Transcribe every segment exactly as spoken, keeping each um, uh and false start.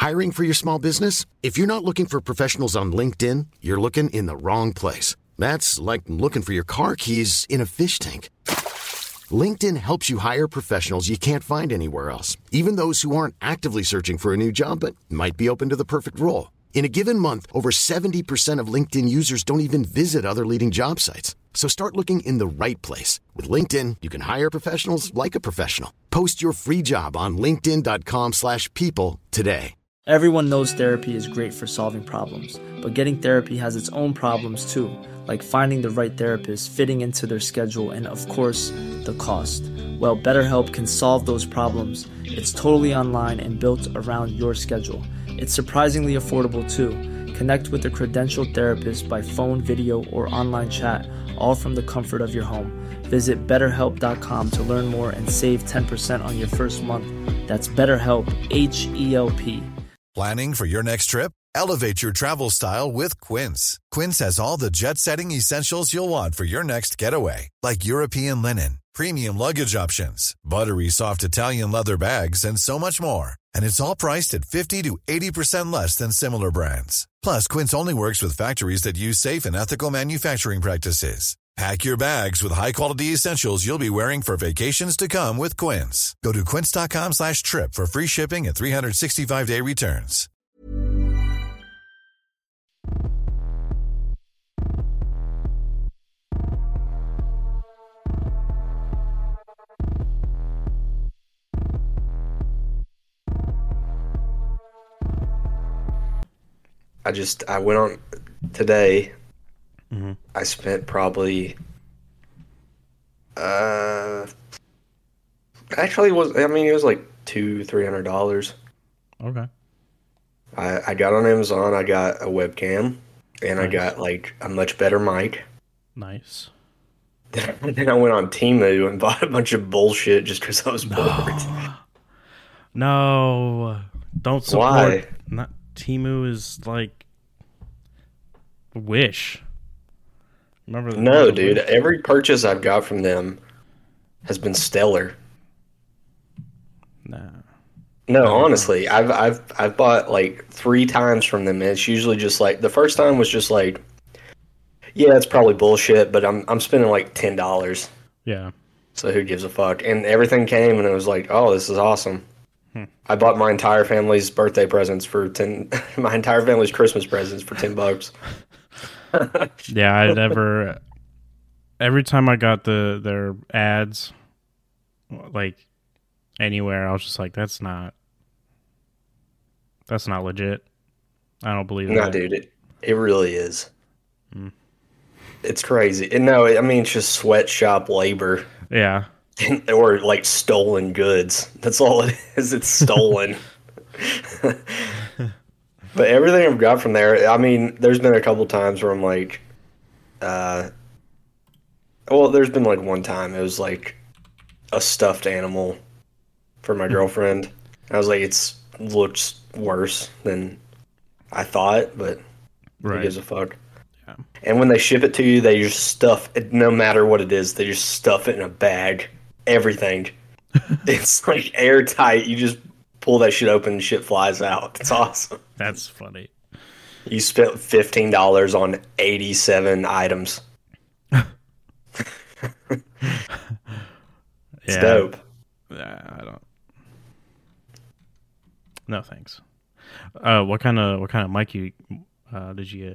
Hiring for your small business? If you're not looking for professionals on LinkedIn, you're looking in the wrong place. That's like looking for your car keys in a fish tank. LinkedIn helps you hire professionals you can't find anywhere else, even those who aren't actively searching for a new job but might be open to the perfect role. In a given month, over seventy percent of LinkedIn users don't even visit other leading job sites. So start looking in the right place. With LinkedIn, you can hire professionals like a professional. Post your free job on linkedin.com slash people today. Everyone knows therapy is great for solving problems, but getting therapy has its own problems too, like finding the right therapist, fitting into their schedule, and of course, the cost. Well, BetterHelp can solve those problems. It's totally online and built around your schedule. It's surprisingly affordable too. Connect with a credentialed therapist by phone, video, or online chat, all from the comfort of your home. Visit better help dot com to learn more and save ten percent on your first month. That's BetterHelp, H E L P. Planning for your next trip? Elevate your travel style with Quince. Quince has all the jet-setting essentials you'll want for your next getaway, like European linen, premium luggage options, buttery soft Italian leather bags, and so much more. And it's all priced at fifty to eighty percent less than similar brands. Plus, Quince only works with factories that use safe and ethical manufacturing practices. Pack your bags with high-quality essentials you'll be wearing for vacations to come with Quince. Go to quince.com slash trip for free shipping and three sixty-five day returns. I just, I went on today. Mm-hmm. I spent probably, uh, actually it was, I mean, it was like two, three hundred dollars. Okay. I, I got on Amazon, I got a webcam, and Nice. I got like a much better mic. Nice. Then I went on Temu and bought a bunch of bullshit just because I was bored. No, don't support. Why? Not Temu is like Wish. Remember? No, remember dude. Wish? Every purchase I've got from them has been stellar. Nah. No, No, honestly, I've I've I've bought like three times from them, and it's usually just like the first time was just like, yeah, it's probably bullshit, but I'm I'm spending like ten dollars, Yeah. so who gives a fuck? And everything came, and it was like, oh, this is awesome. Hmm. I bought my entire family's birthday presents for ten. My entire family's Christmas presents for ten bucks. Yeah, I never. Every time I got the their ads, like anywhere, I was just like, "That's not. That's not legit. I don't believe No, that." dude, it it really is. Hmm. It's crazy. And no, I mean it's just sweatshop labor. Yeah. Or like stolen goods. That's all it is. It's stolen. But everything I've got from there, I mean, there's been a couple times where I'm like, uh, well, there's been like one time it was like a stuffed animal for my girlfriend. I was like, it's looks worse than I thought, but Right. who gives a fuck? Yeah. And when they ship it to you, they just stuff it, no matter what it is, they just stuff it in a bag. Everything. It's like airtight. You just pull that shit open and shit flies out. It's awesome. That's funny. You spent fifteen dollars on eighty-seven items. It's Yeah. dope. Yeah, I don't. No thanks. Uh, what kind of what kind of mic you uh, did you get?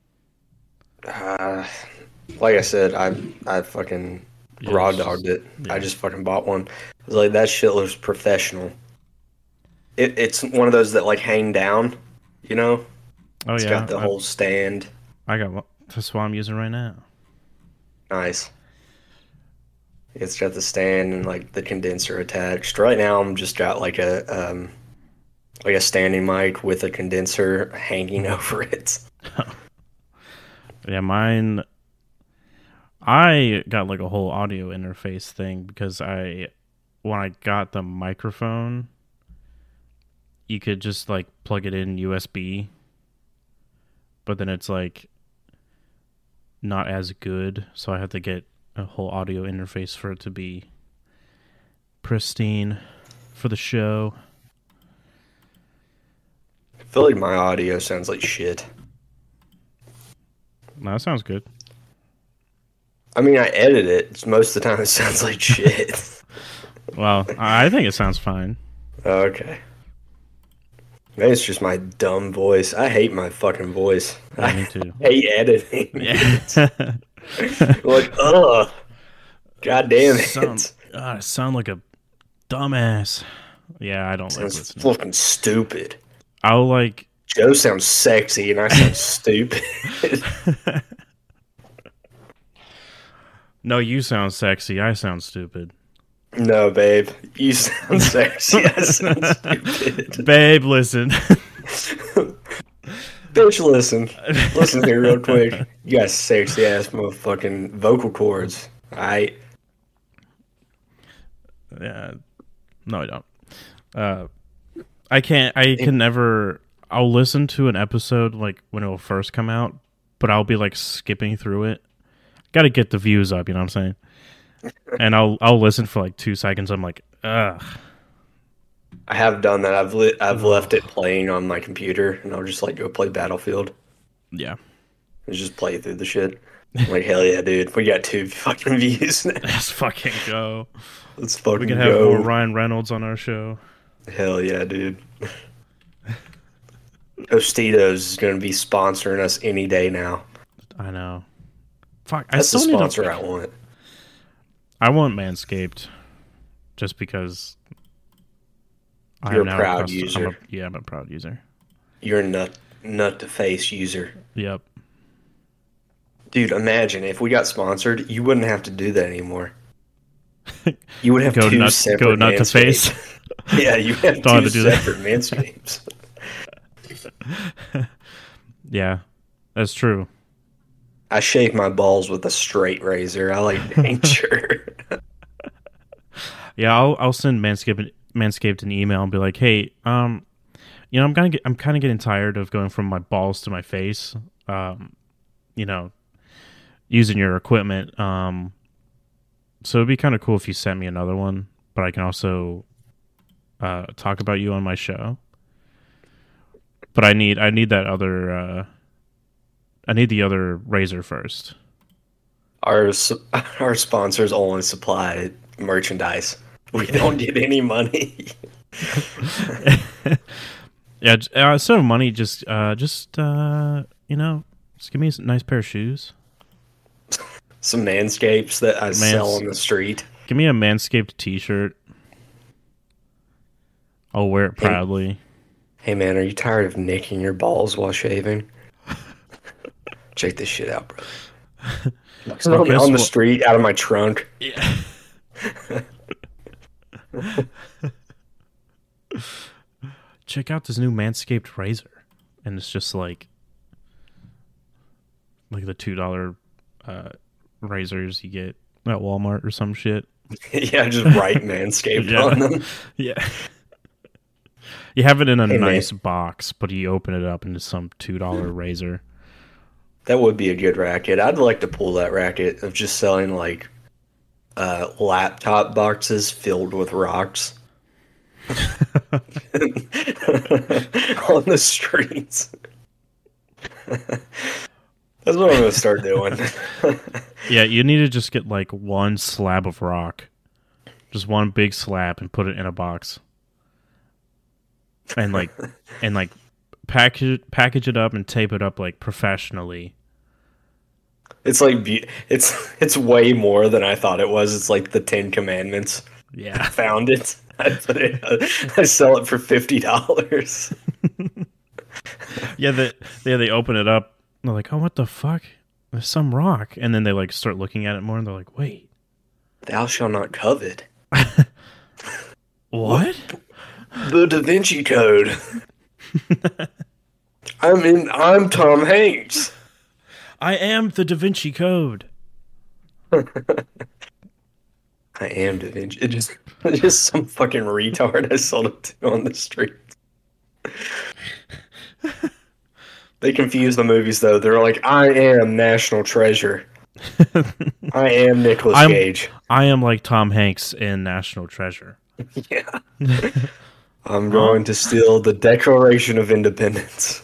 Uh, like I said, I I fucking Yeah, raw it's just- dogged it. yeah. I just fucking bought one. I was like, that shit looks professional. It, it's one of those that like hang down, you know? Oh It's yeah, got the I, whole stand. I got one. That's what I'm using right now. Nice. It's got the stand and like the condenser attached. Right now, I'm just got like a um, like a standing mic with a condenser hanging over it. Yeah, mine. I got like a whole audio interface thing because I, when I got the microphone, you could just like plug it in U S B, but then it's like not as good, so I had to get a whole audio interface for it to be pristine for the show. feel like my audio sounds like shit. No, that sounds good. I mean, I edit it. Most of the time, it sounds like shit. Well, I think it sounds fine. Okay. Maybe it's just my dumb voice. I hate my fucking voice. Yeah, I me too. hate editing. Yeah. Like, ugh. God damn it. Sound, God, I sound like a dumbass. Yeah, I don't like Sounds listening. fucking stupid. I'll like. Joe sounds sexy and I sound stupid. No, you sound sexy. I sound stupid. No, babe. You sound sexy. I sound stupid. Babe, listen. Bitch, listen. Listen here real quick. You got sexy ass motherfucking vocal cords. Alright? Yeah. No, I don't. Uh, I can't. I can never. I'll listen to an episode like when it will first come out, but I'll be like skipping through it. Got to get the views up, you know what I'm saying? And I'll I'll listen for like two seconds. I'm like, ugh. I have done that. I've lit, I've left it playing on my computer, and I'll just like go play Battlefield Yeah. and just play through the shit. I'm like, hell yeah, dude, we got two fucking views now. Let's fucking go. Let's fucking We can have go. more Ryan Reynolds on our show. Hell yeah, dude. Tostitos is going to be sponsoring us any day now. I know. Fuck. I That's the still need sponsor to, I want. I want Manscaped, just because. I You're am a now proud custom- user. I'm a, yeah, I'm a proud user. You're a nut, nut to face user. Yep. Dude, imagine if we got sponsored, you wouldn't have to do that anymore. You would have Go two nut, separate go nut to Manscapes. face. Yeah, you have Don't have two to do that. separate Manscapes. Yeah, that's true. I shave my balls with a straight razor. I like nature. Yeah, I'll I'll send Manscaped Manscaped an email and be like, hey, um, you know, I'm kind of get, I'm kind of getting tired of going from my balls to my face. Um, you know, using your equipment. Um, so it'd be kind of cool if you sent me another one, but I can also uh talk about you on my show. But I need I need that other uh, I need the other razor first. Our su- our sponsors only supply merchandise. We don't get any money. Yeah, j- uh, instead of money, just uh, just uh, you know, just give me a s- nice pair of shoes. Some Manscapes that I Mans- sell on the street. Give me a Manscaped T-shirt. I'll wear it proudly. Hey man, are you tired of nicking your balls while shaving? Check this shit out, bro. So on, guess on the what- street, out of my trunk. Yeah. Check out this new Manscaped razor, and it's just like, like the two dollar uh, razors you get at Walmart or some shit. Yeah, just write Manscaped Yeah. on them. Yeah. You have it in a Hey, man. nice box, but you open it up into some two dollar razor. That would be a good racket. I'd like to pull that racket of just selling like uh, laptop boxes filled with rocks on the streets. That's what I'm gonna start doing. Yeah, you need to just get like one slab of rock, just one big slab, and put it in a box, and like, and like, package it, package it up and tape it up like professionally. It's like be- it's it's way more than I thought it was. It's like the Ten Commandments. I Yeah, found it. I put it. I sell it for fifty dollars. yeah. They yeah they open it up. And they're like, oh, what the fuck? There's some rock, and then they like start looking at it more, and they're like, wait, Thou shalt not covet. what? The Da Vinci Code. I mean, I'm Tom Hanks. I am the Da Vinci Code. I am Da Vinci. It just, it's just some fucking retard I sold it to on the street. They confuse the movies though. They're like, I am National Treasure. I am Nicolas I'm- Cage. I am like Tom Hanks in National Treasure. Yeah. I'm going to steal the Declaration of Independence.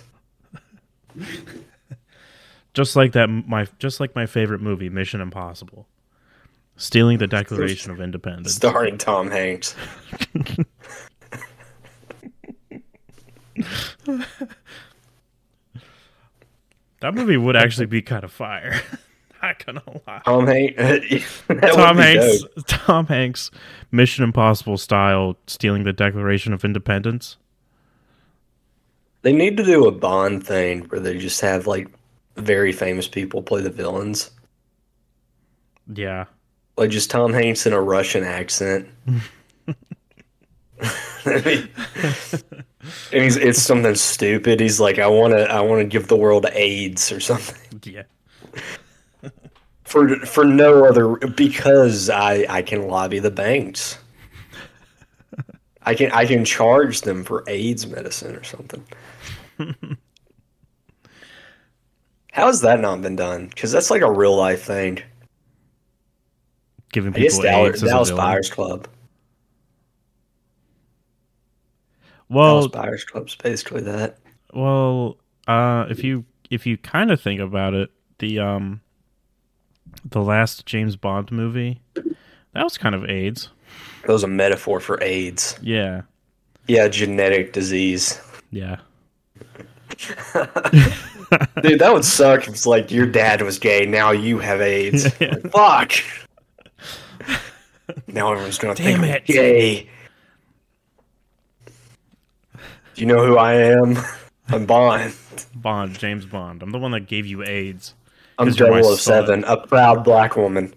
Just like that, my just like my favorite movie, Mission Impossible. Stealing the Declaration of Independence. Starring Tom Hanks. That movie would actually be kind of fire. Not gonna lie. Tom Hanks. Tom Hanks. Dope. Tom Hanks. Mission Impossible style stealing the Declaration of Independence. They need to do a Bond thing where they just have like very famous people play the villains. Yeah. Like just Tom Hanks in a Russian accent. I mean, and he's, it's something stupid. He's like, I want to, I want to give the world AIDS or something. Yeah. For for no other, because I I can lobby the banks. I can I can charge them for AIDS medicine or something. How has that not been done? Because that's like a real life thing. Giving I guess people Dallas, AIDS as Dallas a villain. Buyers Club. Well, Dallas Buyers Club's basically that. Well, uh, if you if you kind of think about it, the um, the last James Bond movie, that was kind of AIDS. That was a metaphor for AIDS. Yeah. Yeah, genetic disease. Yeah. Dude, that would suck if it's like your dad was gay, now you have AIDS. Yeah. Like, fuck. Now everyone's gonna Damn think I'm it. gay. Do you know who I am? I'm Bond. Bond, James Bond. I'm the one that gave you AIDS. I'm 'Cause you're my double oh seven, a proud black woman.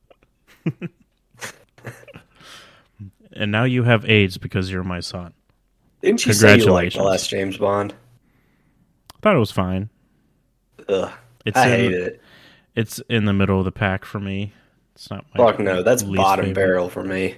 And now you have AIDS because you're my son. Didn't you say you liked the Congratulations. last James Bond? I thought it was fine. Ugh, It's I in, hated it. It's in the middle of the pack for me. It's not my Fuck no, that's least bottom favorite. barrel for me.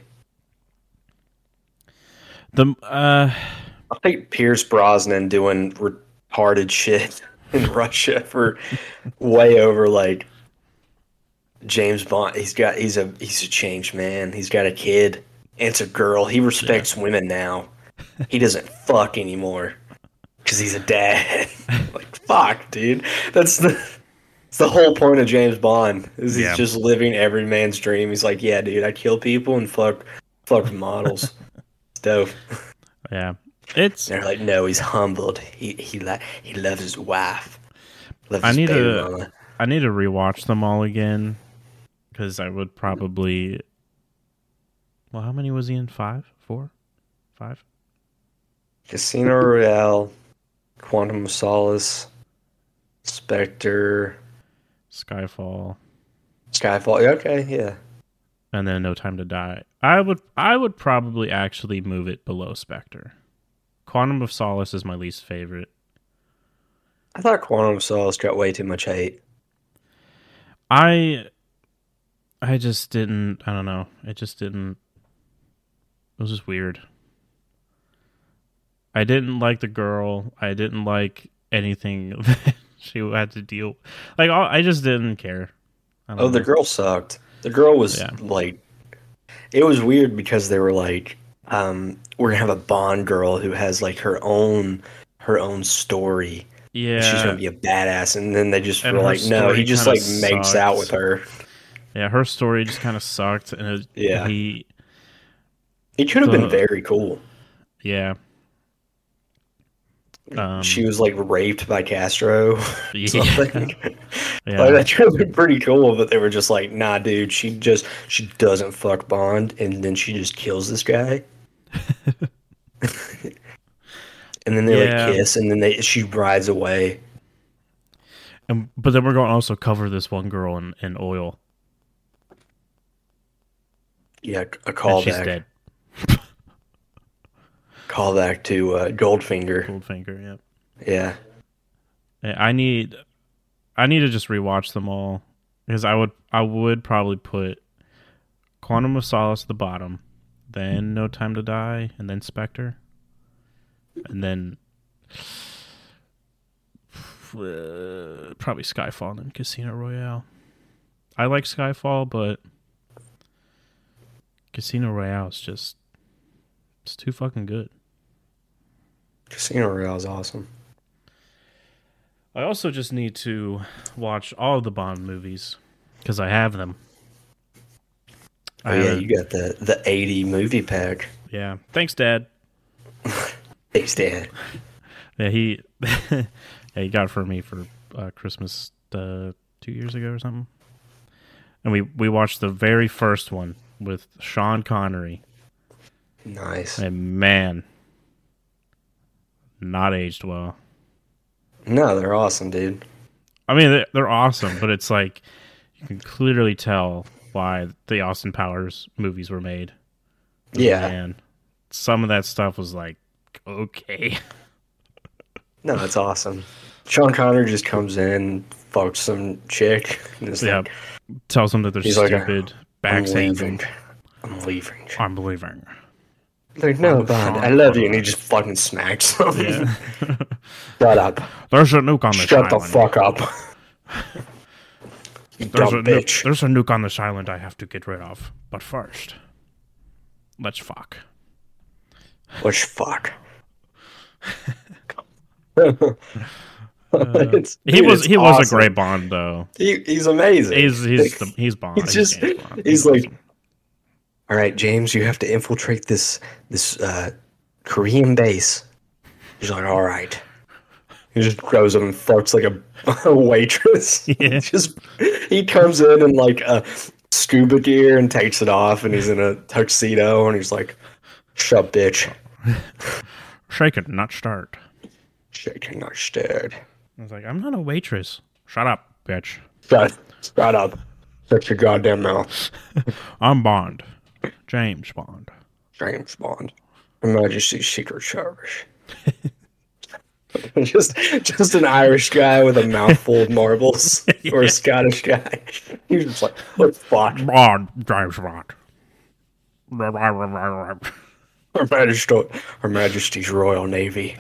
The uh, I think Pierce Brosnan doing retarded shit in Russia for way over like James Bond. He's got he's a he's a changed man. He's got a kid. And it's a girl. He respects yeah. women now. He doesn't fuck anymore because he's a dad. Like fuck, dude. That's the that's the whole point of James Bond. Is he's yeah. just living every man's dream. He's like, yeah, dude, I kill people and fuck fuck models. It's dope. Yeah. It's. They're like, no, he's humbled. He he like he loves his wife. Loves I his need baby to. mama. I need to rewatch them all again because I would probably. Well, how many was he in? Five, four, five. Casino Royale, Quantum of Solace, Spectre, Skyfall, Skyfall. Okay, yeah. and then No Time to Die. I would. I would probably actually move it below Spectre. Quantum of Solace is my least favorite. I thought Quantum of Solace got way too much hate. I I just didn't I don't know. It just didn't it was just weird. I didn't like the girl. I didn't like anything that she had to deal like I just didn't care. I don't Oh, the know. girl sucked. The girl was Yeah. like it was weird because they were like um we're going to have a Bond girl who has like her own her own story. Yeah. She's gonna be a badass, and then they just And were her like, "No, story he just kinda like makes sucked. out with her." Yeah, her story just kind of sucked and it, Yeah. he He could have The- been very cool. yeah. Um, She was like raped by Castro. yeah. Something. Yeah. Like, that could have been pretty cool, but they were just like, "Nah, dude, she just she doesn't fuck Bond, and then she just kills this guy." And then they Yeah. like kiss, and then they she rides away. And, but then we're going to also cover this one girl in, in oil. Yeah, a And callback. she's dead. Callback to uh, Goldfinger. Goldfinger, yeah. Yeah. Yeah, I need I need to just rewatch them all because I would I would probably put Quantum of Solace at the bottom, then No Time to Die, and then Spectre, and then uh, probably Skyfall and then Casino Royale. I like Skyfall, but Casino Royale is just it's too fucking good. Casino Royale is awesome. I also just need to watch all of the Bond movies because I have them. Oh yeah, you got the the eighty movie pack. Yeah, thanks, Dad. Thanks, Dad. Yeah, he yeah, he got it for me for uh, Christmas uh, two years ago or something. And we, we watched the very first one with Sean Connery. Nice. And man, not aged well. No, they're awesome, dude. I mean, they're, they're awesome, but it's like you can clearly tell why the Austin Powers movies were made. Yeah. And some of that stuff was like, okay. No, it's awesome. Sean Connery just comes in, fucks some chick. And just yeah. like, tells them that they're he's stupid. Like, backs I'm hate leaving. them. I'm leaving. I'm leaving. Like, no, Bond, I love you. And he just fucking smacks him. Yeah. Shut up. There's a nuke on this Shut island. the fuck up. You There's dumb a, bitch. nuke, there's a nuke on this island I have to get rid of. But first, let's fuck. Let's fuck. Uh, It's- he dude, was it's he was a awesome. great Bond though. He, he's amazing. He's he's the, he's Bond. He's just James Bond. he's awesome. like, all right, James, you have to infiltrate this this uh, Korean base. He's like, all right. He just goes up and fucks like a, a waitress. Yeah. Just he comes in in like a scuba gear and takes it off, and he's in a tuxedo, and he's like, "Shut, bitch." Shake it, not start. Shaking, not stirred. I was like, I'm not a waitress. Shut up, bitch. Shut, shut up. Shut your goddamn mouth. I'm Bond. James Bond. James Bond. Her Majesty's Secret Service. just just an Irish guy with a mouthful of marbles. Or a Scottish guy. He's just like, what the fuck? Bond. James Bond. Her Majesty, Her Majesty's Royal Navy.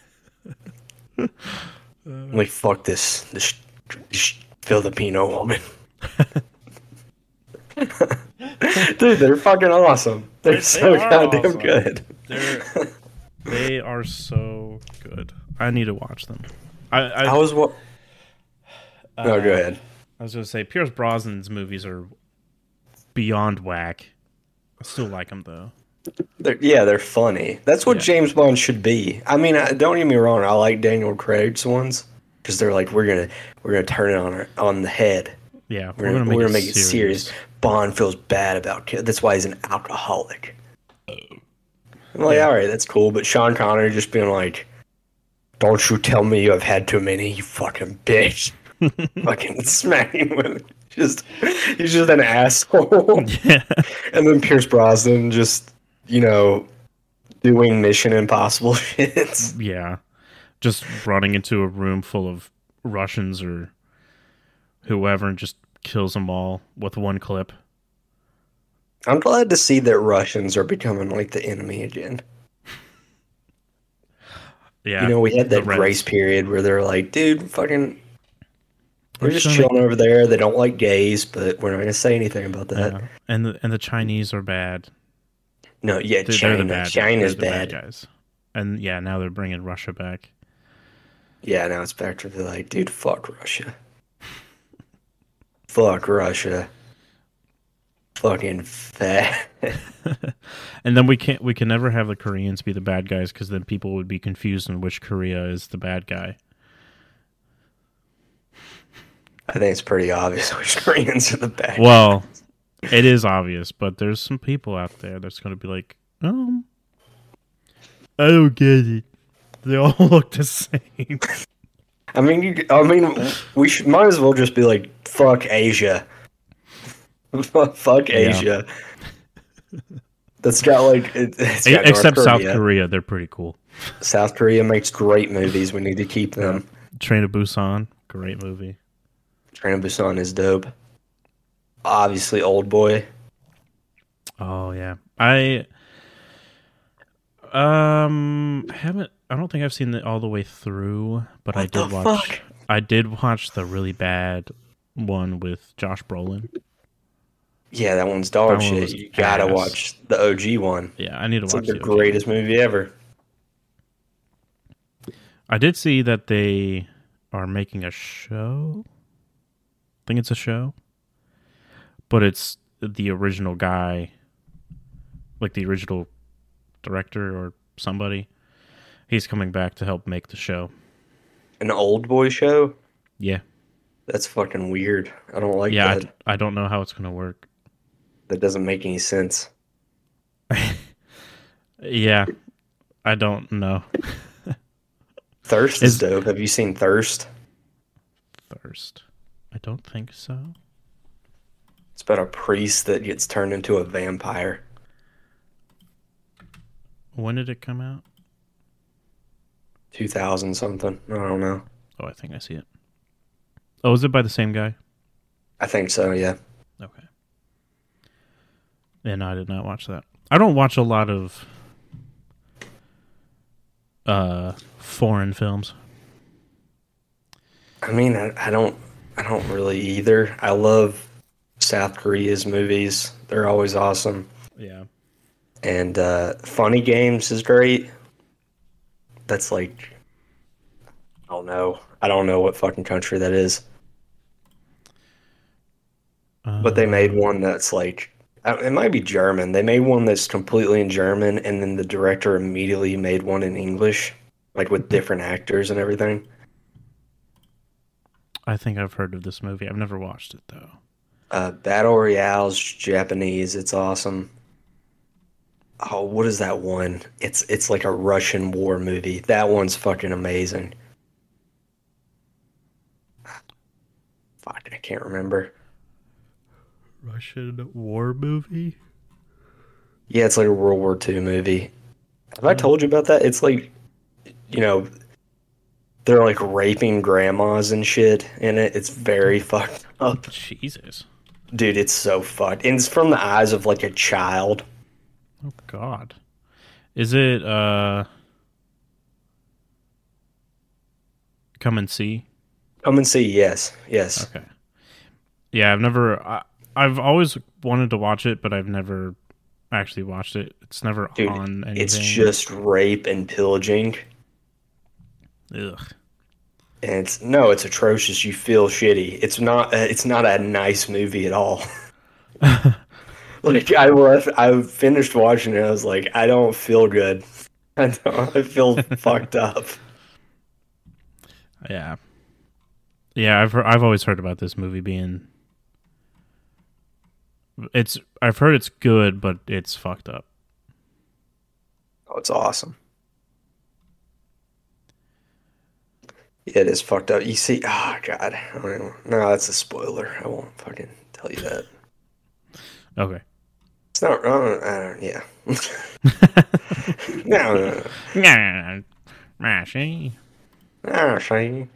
Like, fuck this, this, this Filipino woman. Dude, they're fucking awesome. They're They- so they are goddamn awesome. good. They're, they are so good. I need to watch them. I I, I was what? No, go ahead. I was gonna say Pierce Brosnan's movies are beyond whack. I still like them though. They're, yeah, they're funny. That's what Yeah. James Bond should be. I mean, I, don't get me wrong. I like Daniel Craig's ones because they're like, we're gonna we're gonna turn it on our, on the head. Yeah, We're, gonna, make, we're it, gonna make it serious. serious. Bond feels bad about kill. That's why he's an alcoholic. I'm like, all right, that's cool. But Sean Connery just being like, "Don't you tell me I've had too many, you fucking bitch." Fucking smacking women. Just he's just an asshole. Yeah. And then Pierce Brosnan just, you know, doing Mission Impossible shit. Yeah, just running into a room full of Russians or whoever and just kills them all with one clip. I'm glad to see that Russians are becoming like the enemy again. Yeah, You know, we had the that Reds. grace period where they're like, dude, fucking, we're We're just just gonna- chilling over there. They don't like gays, but we're not going to say anything about that. Yeah. And the and the Chinese are bad. No, yeah, They're, China. they're the bad. China's they're the bad. guys. And yeah, now they're bringing Russia back. Yeah, now it's back to the like, dude, fuck Russia. Fuck Russia. Fucking fat. And then we can't we can never have the Koreans be the bad guys because then people would be confused on which Korea is the bad guy. I think it's pretty obvious which Koreans are the bad. Well, it is obvious, but there's some people out there that's going to be like, um, I don't get it. They all look the same. I mean, you, I mean, we should might as well just be like, fuck Asia. Fuck Asia. That's got like, it, it's got Except North South Korea. Korea, they're pretty cool. South Korea makes great movies. We need to keep them. Train to Busan, great movie. Train to Busan is dope. Obviously, Old Boy. Oh yeah, I um haven't. I don't think I've seen it all the way through, but I What did the watch. fuck? I did watch the really bad one with Josh Brolin. Yeah, that one's dog That one shit. was You gotta ass. watch the O G one. Yeah, I need to It's watch like the the O G. greatest movie ever. I did see that they are making a show. I think it's a show. But it's the original guy, like the original director or somebody. He's coming back to help make the show. An old boy show? Yeah. That's fucking weird. I don't like yeah, that. I, I don't know how it's going to work. That doesn't make any sense. Yeah, I don't know. Thirst is, is dope. Have you seen Thirst? Thirst. I don't think so. It's about a priest that gets turned into a vampire. When did it come out? two thousand something. I don't know. Oh, I think I see it. Oh, is it by the same guy? I think so, yeah. Okay. Yeah, no, I did not watch that. I don't watch a lot of uh, foreign films. I mean, I, I don't I don't really either. I love South Korea's movies. They're always awesome. Yeah. And uh, Funny Games is great. That's like, I don't know. I don't know what fucking country that is. Uh, but they made one that's like, it might be German. They made one that's completely in German, and then the director immediately made one in English, like with different actors and everything. I think I've heard of this movie. I've never watched it, though. Uh, Battle Royale's Japanese. It's awesome. Oh, what is that one? It's it's like a Russian war movie. That one's fucking amazing. Fuck, I can't remember. Russian war movie? Yeah, it's like a World War Two movie. Have I told you about that? It's like, you know, they're like raping grandmas and shit in it. It's very fucked up. Jesus. Dude, it's so fucked. And it's from the eyes of like a child. Oh, God. Is it, uh... Come and See? Come and See, yes. Yes. Okay. Yeah, I've never... I, I've always wanted to watch it, but I've never actually watched it. It's never Dude, on anything. It's just rape and pillaging. Ugh. And it's... No, it's atrocious. You feel shitty. It's not, it's not a nice movie at all. Like, I left, I finished watching it, I was like, I don't feel good. I, don't, I feel fucked up. Yeah. Yeah, I've heard, I've always heard about this movie being... It's I've heard it's good, but it's fucked up. Oh, it's awesome. Yeah, it is fucked up. You see... Oh, God. I don't know. No, that's a spoiler. I won't fucking tell you that. Okay. It's not wrong. I don't, yeah. no, no, no. Yeah, Mashy. Ah, shiny.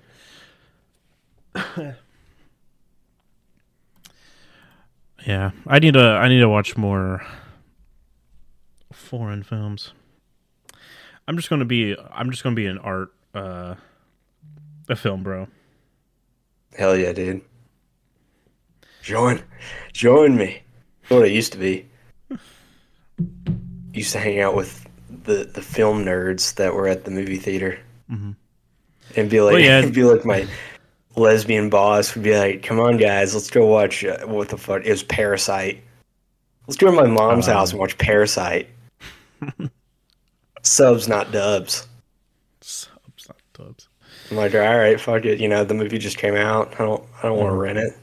Yeah, I need to. I need to watch more foreign films. I'm just gonna be. I'm just gonna be an art, uh, a film bro. Hell yeah, dude. Join, join me. That's what I used to be. Used to hang out with the, the film nerds that were at the movie theater, mm-hmm. and be like, well, yeah. be like my lesbian boss would be like, "Come on, guys, let's go watch uh, what the fuck is Parasite. Let's go to my mom's um, house and watch Parasite." Subs, not dubs. Subs, not dubs. I'm like, all right, fuck it. You know, the movie just came out. I don't, I don't mm. want to rent it.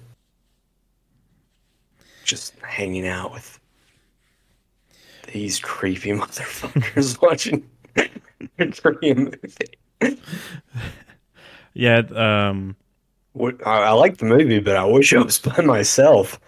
Just hanging out with these creepy motherfuckers watching a Korean movie. Yeah, um, what, I, I like the movie, but I wish I was by myself.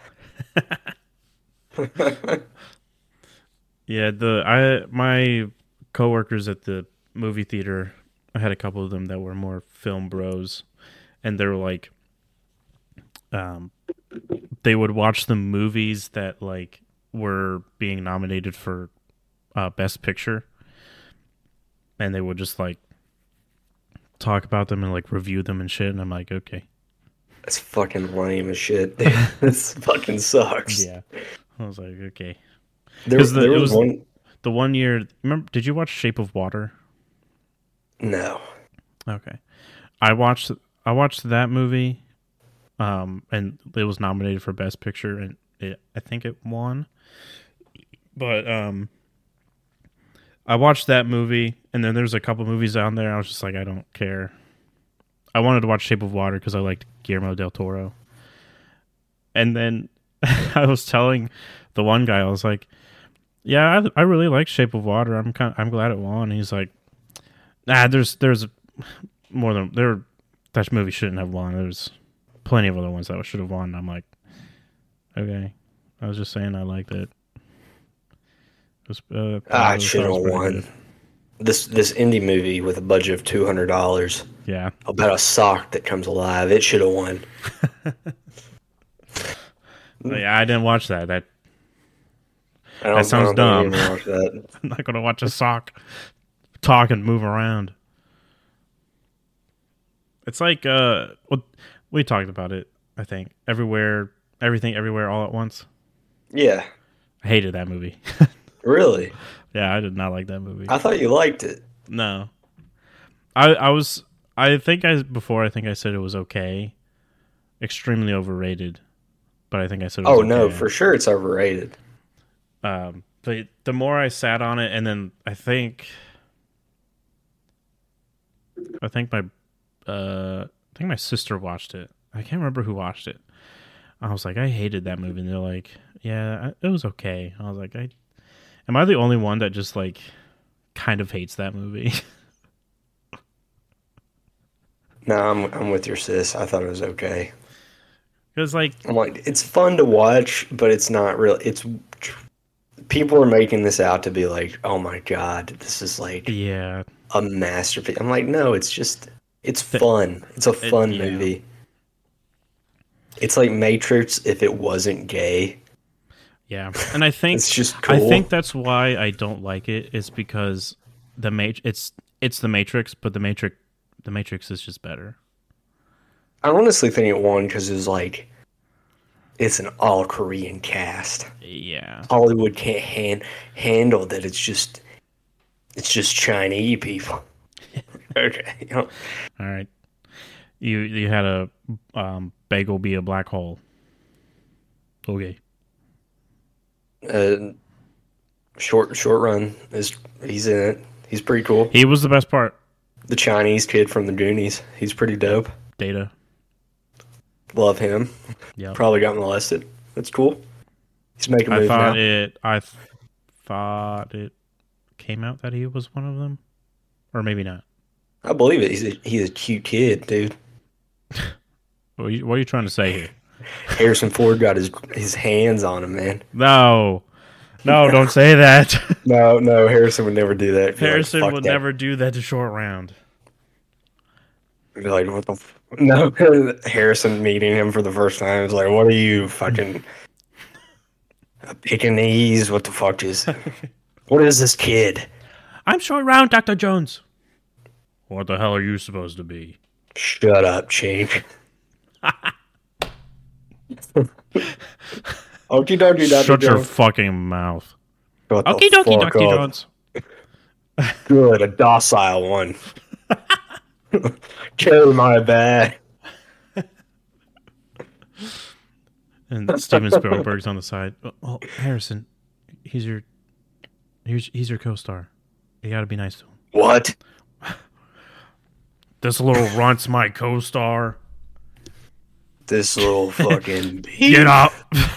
Yeah, the I my coworkers at the movie theater, I had a couple of them that were more film bros, and they were like, um, they would watch the movies that like were being nominated for uh, Best Picture, and they would just like talk about them and like review them and shit. And I'm like, okay, that's fucking lame as shit. This fucking sucks. Yeah, I was like, okay. There, the, there it was was one. The one year. Remember? Did you watch Shape of Water? No. Okay, I watched I watched that movie, um, and it was nominated for Best Picture, and it, I think it won. But um, I watched that movie, and then there's a couple movies on there. I was just like, I don't care. I wanted to watch Shape of Water because I liked Guillermo del Toro, and then I was telling the one guy, I was like, "Yeah, I, I really like Shape of Water. I'm kind, I'm glad it won." And he's like, "Nah, there's there's more than there. That movie shouldn't have won. There's plenty of other ones that should have won." And I'm like, "Okay, I was just saying I liked it." It was, uh, Ah, it it should have won. good. This this indie movie with a budget of two hundred dollars Yeah, about a sock that comes alive. It should have won. yeah, I didn't watch that. That I don't, That sounds I don't dumb. think I watched that. I'm not gonna watch a sock talk and move around. It's like uh, well, we talked about it. I think everywhere, everything, everywhere, all at once. Yeah, I hated that movie. really. Yeah, I did not like that movie. I thought you liked it. No, I I was I think I before I think I said it was okay, extremely overrated, but I think I said it was Oh okay. no, for sure it's overrated. Um, but the more I sat on it, and then I think, I think my, uh, I think my sister watched it. I can't remember who watched it. I was like, I hated that movie, and they're like, yeah, it was okay. I was like, I, am I the only one that just like, kind of hates that movie? No, I'm I'm with your sis. I thought it was okay. Because like, I'm like, it's fun to watch, but it's not real. It's people are making this out to be like, oh my god, this is like yeah, a masterpiece. I'm like, no, it's just it's fun. It's a fun it, yeah. movie. It's like Matrix if it wasn't gay. Yeah, and I think It's just cool. I think that's why I don't like it. Is because the mat- it's it's the Matrix, but the Matrix the Matrix is just better. I honestly think it won because it was like it's an all Korean cast. Yeah, Hollywood can't hand, handle that. It's just it's just Chinese people. Okay, you know, all right. You you had a um, bagel be a black hole. Okay. uh, short short run is he's in it. He's pretty cool. He was the best part. The Chinese kid from the Goonies. He's pretty dope. Data. Love him. Yeah. Probably got molested. That's cool. He's making I moves thought now. it. I th- thought it came out that he was one of them, or maybe not. I believe it. He's a, he's a cute kid, dude. What are, you, what are you trying to say here? Harrison Ford got his his hands on him, man. No, no, don't say that. No, no, Harrison would never do that. Be like, Harrison "Fuck would that." never do that to Short Round. Be like, what the? F-? No, Harrison meeting him for the first time is like, what are you fucking a Pekingese? What the fuck is? What is this kid? I'm Short Round, Doctor Jones. What the hell are you supposed to be? Shut up, Chink. Okie dokie, Doctor Shut your Jones. fucking mouth. Shut the Okie dokie, fuck Doctor up. Jones. Good, a docile one. Carry my bag. And Steven Spielberg's on the side. Oh, oh, Harrison, he's your, he's he's your co-star. You got to be nice to him. What? This little runt's my co-star. This little fucking Get up!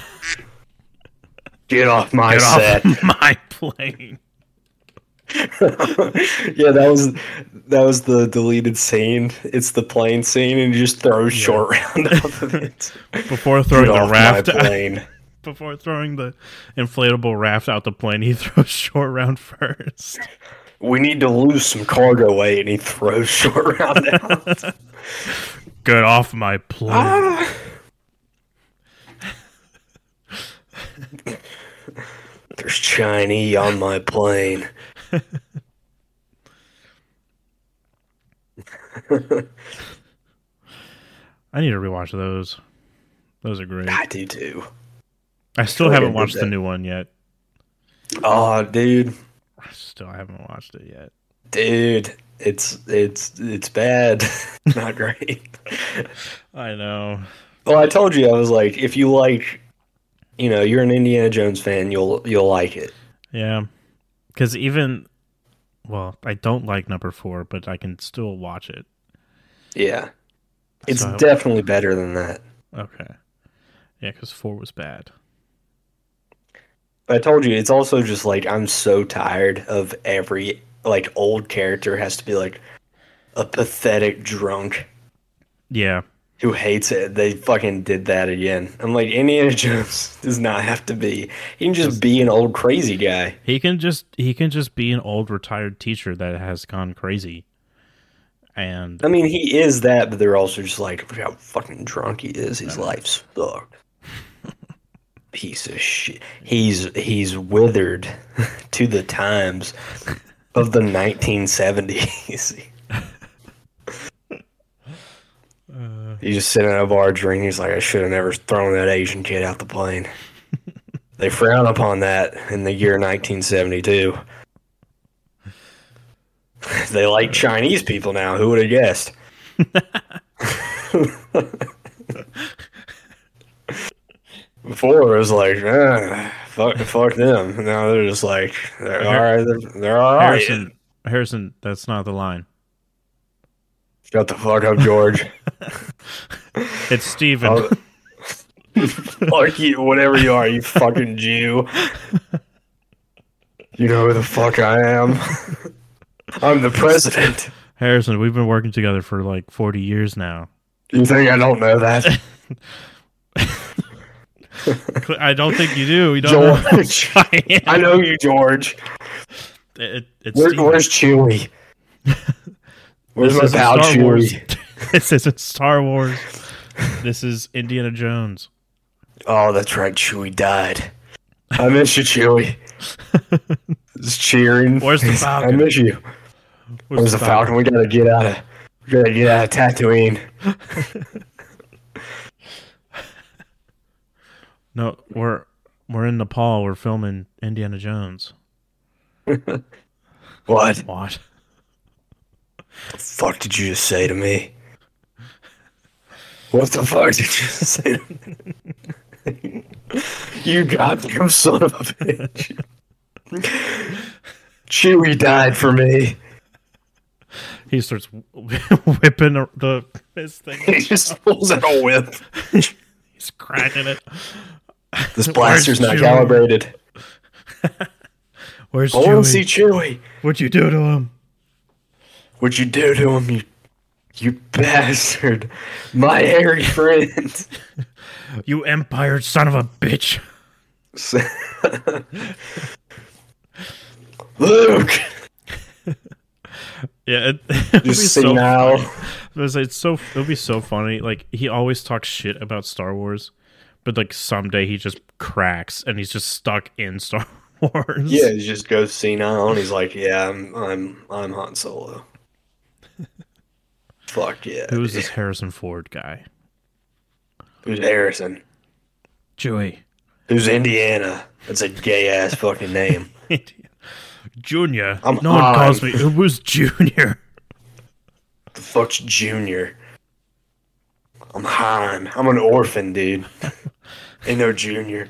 Get off my Get set. off my plane. Yeah, that was that was the deleted scene. It's the plane scene, and you just throw Short Round off of it. Before throwing Get the off raft, my plane. before throwing the inflatable raft out the plane, he throws Short Round first. We need to lose some cargo weight, and he throws Short Round out. Get off my plane. Ah. There's Chinese on my plane. I need to rewatch those. Those are great. I do too. I still feel like I haven't did watched the that. new one yet. Oh, dude. I still haven't watched it yet. Dude, it's it's it's bad. Not great. I know. Well, I told you I was like, if you like, you know, you're an Indiana Jones fan, you'll you'll like it. Yeah, because even, well, I don't like number four, but I can still watch it. Yeah, it's So- definitely better than that. Okay. Yeah, because four was bad. But I told you, it's also just like I'm so tired of every like old character has to be like a pathetic drunk Yeah. who hates it. They fucking did that again. I'm like, Indiana Jones does not have to be. He can just be an old crazy guy. He can just he can just be an old retired teacher that has gone crazy. And I mean, he is that, but they're also just like, look how fucking drunk he is. His life sucks. Piece of shit. He's he's withered to the times of the nineteen seventies. uh, He's just sitting at a bar drinking. He's like, I should have never thrown that Asian kid out the plane. They frown upon that in the year nineteen seventy-two. They like Chinese people now. Who would have guessed? Before it was like, ah, fuck, fuck them. Now they're just like, they're all right. They're, they're all right. Harrison Harrison, that's not the line. Shut the fuck up, George. It's Steven. I'll- Fuck you, whatever you are, you fucking Jew. You know who the fuck I am? I'm the president. Harrison, we've been working together for like forty years now. You think I don't know that? I don't think you do. You don't George. know. I, I know you, George. It, it's Where, Steven. where's Chewie? Where's This my isn't pal Star Wars. Chewie? This isn't Star Wars. This is Indiana Jones. Oh, that's right. Chewie died. I miss you, Chewie. Just cheering. Where's the I Falcon? miss you. Where's the Falcon? We gotta get out of. We gotta get out of Tatooine. No, we're we're in Nepal. We're filming Indiana Jones. What? What? The fuck did you just say to me? What the fuck did you just say to me? You goddamn son of a bitch. Chewie died for me. He starts whipping the, the his thing. He just pulls out a whip. He's cracking it. This blaster's not Chewie? calibrated. Where's I want to see Chewie? Chewie. What'd you do to him? What'd you do to him, you, you bastard? My hairy friend. You Empire son of a bitch. Luke. Yeah, it, it'll be Just so senile. funny. It's, it's so it'll be so funny. Like he always talks shit about Star Wars, but like someday he just cracks and he's just stuck in Star Wars. Yeah, he just goes senile and he's like, "Yeah, I'm, I'm, I'm Han Solo." Fuck yeah. Who's this Harrison Ford guy? Who's Harrison? Chewie. Who's Indiana? That's a gay ass fucking name. Junior. I'm no one Han. calls me. It was Junior. The fuck's Junior? I'm Han. I'm an orphan, dude. Ain't no Junior.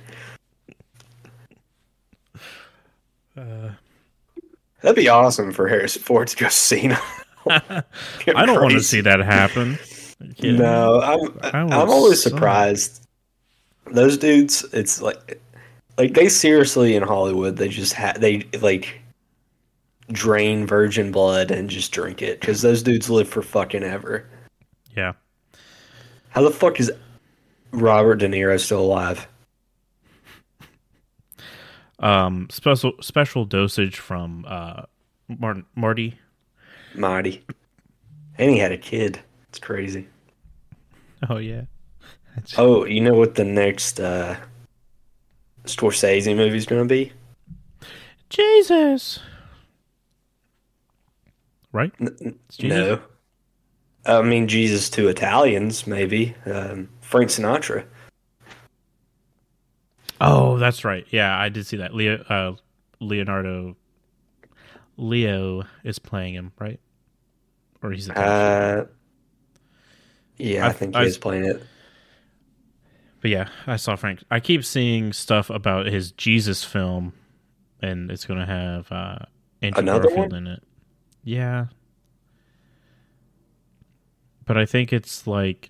Uh, That'd be awesome for Harrison Ford to go senile. I don't want to see that happen. Yeah. No, I'm. I I'm would always suck. surprised. Those dudes, it's like, like they seriously in Hollywood, they just ha- they like drain virgin blood and just drink it because those dudes live for fucking ever. Yeah. How the fuck is Robert De Niro still alive? Um. Special special dosage from uh, Martin Marty. Marty, and he had a kid. It's crazy. Oh yeah. That's- Oh, you know what the next uh, Scorsese movie's gonna be? Jesus. Right? N- n- It's Jesus? No. I mean, Jesus to Italians, maybe. Um, Frank Sinatra. Oh, that's right. Yeah, I did see that. Leo, uh, Leonardo. Leo is playing him, right? Or he's attached. Uh, yeah, I, I- think I- he is playing it. But yeah, I saw Frank. I keep seeing stuff about his Jesus film, and it's going to have uh, Andrew Another Garfield one? in it. Yeah. But I think it's like...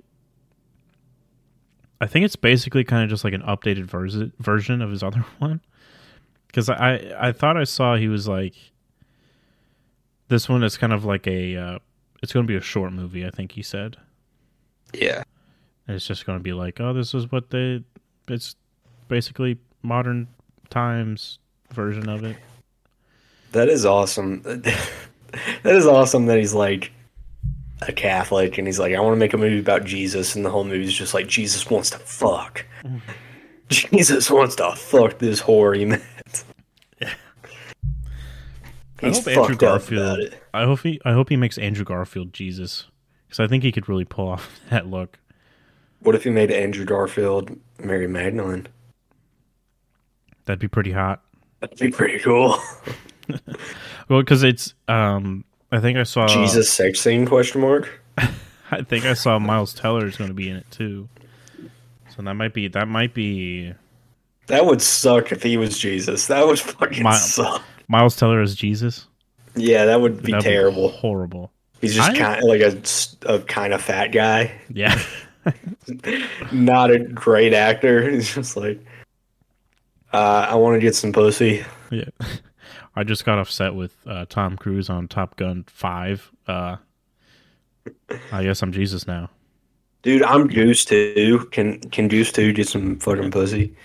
I think it's basically kind of just like an updated versi- version of his other one. Because I, I thought I saw he was like... This one is kind of like a... Uh, it's going to be a short movie, I think he said. Yeah. And it's just going to be like, oh, this is what they... It's basically modern times version of it. That is awesome. That is awesome that he's like a Catholic and he's like, I want to make a movie about Jesus, and the whole movie's just like, Jesus wants to fuck. Jesus wants to fuck this whore he met. Yeah. He's I hope Andrew fucked up about Garfield. it. I hope he. I hope he makes Andrew Garfield Jesus, because I think he could really pull off that look. What if he made Andrew Garfield Mary Magdalene? That'd be pretty hot. That'd be pretty cool. Well, because it's. Um, I think I saw Jesus sex scene question mark. I think I saw Miles Teller is going to be in it too. So that might be. That might be. That would suck if he was Jesus. That would fucking Mi- suck. Miles Teller as Jesus. Yeah, that would be That'd terrible. horrible. He's just I- kind of like a, a kind of fat guy. Yeah. Not a great actor. He's just like, uh, I want to get some pussy. Yeah. I just got upset with uh, Tom Cruise on Top Gun five. Uh, I guess I'm Jesus now. Dude, I'm Goose too. Can can Goose two get some fucking pussy?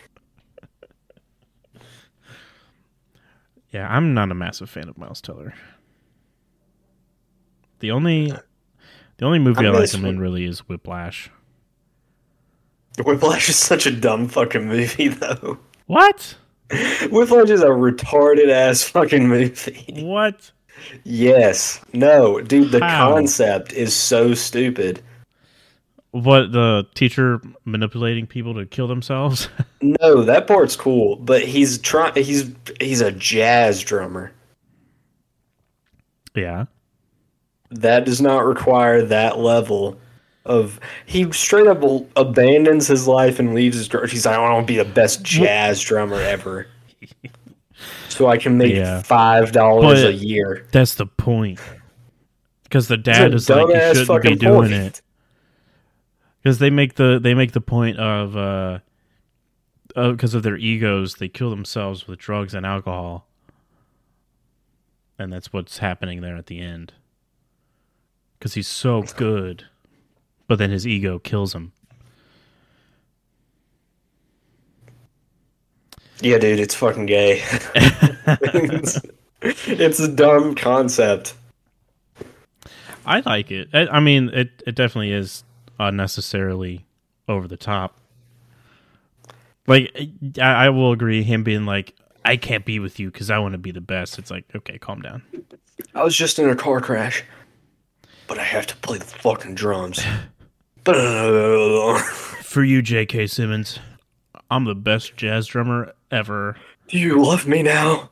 Yeah, I'm not a massive fan of Miles Teller. The only the only movie I, I like miss him in when- really is Whiplash. Whiplash is such a dumb fucking movie, though. What? Whiplash is a retarded ass fucking movie. What? Yes. No, dude, the How? concept is so stupid. What, the teacher manipulating people to kill themselves? No, that part's cool, but he's trying. He's he's a jazz drummer. Yeah. That does not require that level of. He straight up will- abandons his life and leaves his. dr- He's like, I want to be the best jazz drummer ever, so I can make Yeah. five dollars But- a year. That's the point. Because the dad It's is a like, you dumbass shouldn't be fucking doing point. it. Because they make the they make the point of uh, because of their egos, they kill themselves with drugs and alcohol, and that's what's happening there at the end. Because he's so good, but then his ego kills him. Yeah, dude, it's fucking gay. it's, it's a dumb concept. I like it. I, I mean, it it definitely is unnecessarily over the top. Like, I, I will agree, him being like, I can't be with you because I want to be the best. It's like, okay, calm down. I was just in a car crash, but I have to play the fucking drums. For you, J K. Simmons, I'm the best jazz drummer ever. Do you love me now?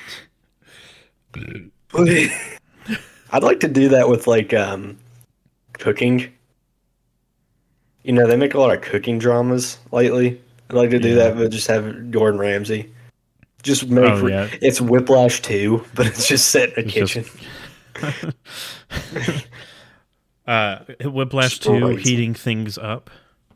Please. I'd like to do that with like um, cooking. You know, they make a lot of cooking dramas lately. I'd like to do Yeah. that, but just have Gordon Ramsay. Just make Oh, yeah. it's Whiplash two, but it's just set in a It's kitchen. just- uh, Whiplash Just two, crazy. heating things up.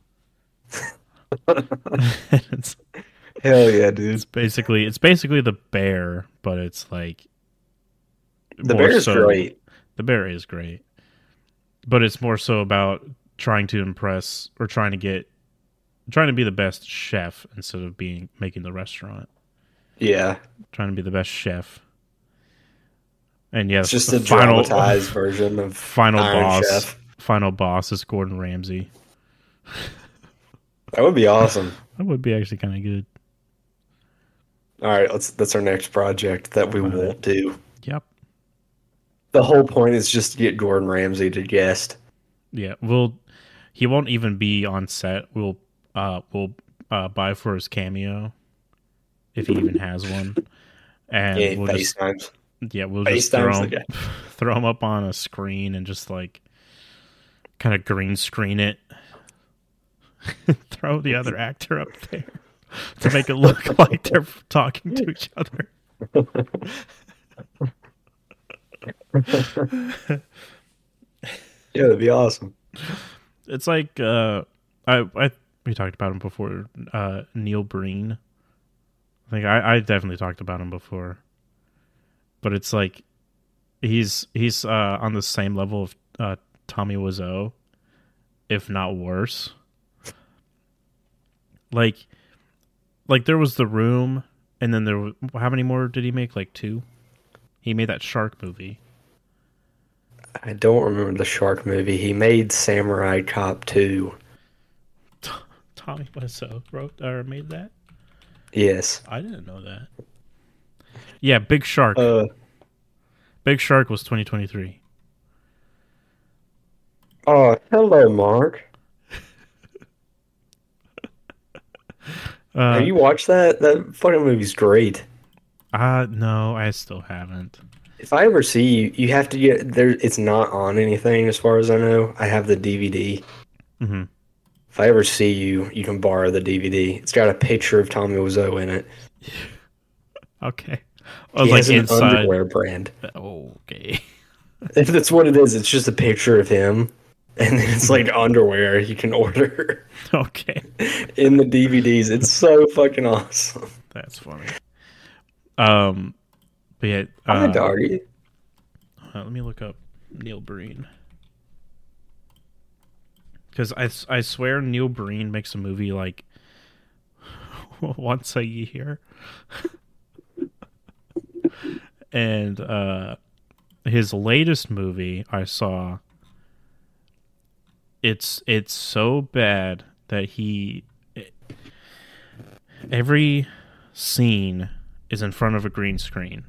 it's, Hell yeah, dude! it's basically it's basically the bear, but it's like The more bear's so- great. The bear is great, but it's more so about trying to impress or trying to get trying to be the best chef instead of being making the restaurant. Yeah, Trying to be the best chef. And yes, it's just the a final dramatized version of final Iron boss. Chef. Final boss is Gordon Ramsay. That would be awesome. That would be actually kind of good. All right, let's. That's our next project that we All right. won't do. Yep. The whole point is just to get Gordon Ramsay to guest. Yeah. We'll. He won't even be on set. We'll. Uh. We'll. Uh. Buy for his cameo, if he even has one. And Yeah, we'll just. FaceTimes. Yeah, we'll just FaceTimes throw the him, guy. throw him up on a screen and just like kind of green screen it. Throw the other actor up there to make it look like they're talking to each other. Yeah, that'd be awesome. It's like uh, I, I we talked about him before. Uh, Neil Breen. I think I, I definitely talked about him before. But it's like he's he's uh, on the same level of uh, Tommy Wiseau, if not worse. Like, like there was The Room, and then there was, how many more did he make? Like two. He made that shark movie. I don't remember the shark movie. He made Samurai Cop two. T- Tommy Wiseau wrote or made that. Yes. I didn't know that. Yeah, Big Shark. Uh, Big Shark was twenty twenty-three. oh, hello, Mark. Uh, Have you watched that? That fucking movie's great. Uh, no, I still haven't. If I ever see you, you have to get there. It's not on anything, as far as I know. I have the D V D. Mm-hmm. If I ever see you, you can borrow the D V D. It's got a picture of Tommy Wiseau in it. Okay. I was He like has an inside. underwear brand. Okay. If that's what it is, it's just a picture of him, and then it's like underwear you can order Okay. in the D V Ds. It's so fucking awesome. That's funny. Um, but yeah. Hi, Uh, doggy. uh, let me look up Neil Breen. Because I, I swear Neil Breen makes a movie like once a year. And uh, his latest movie I saw, it's it's so bad that he it, every scene is in front of a green screen,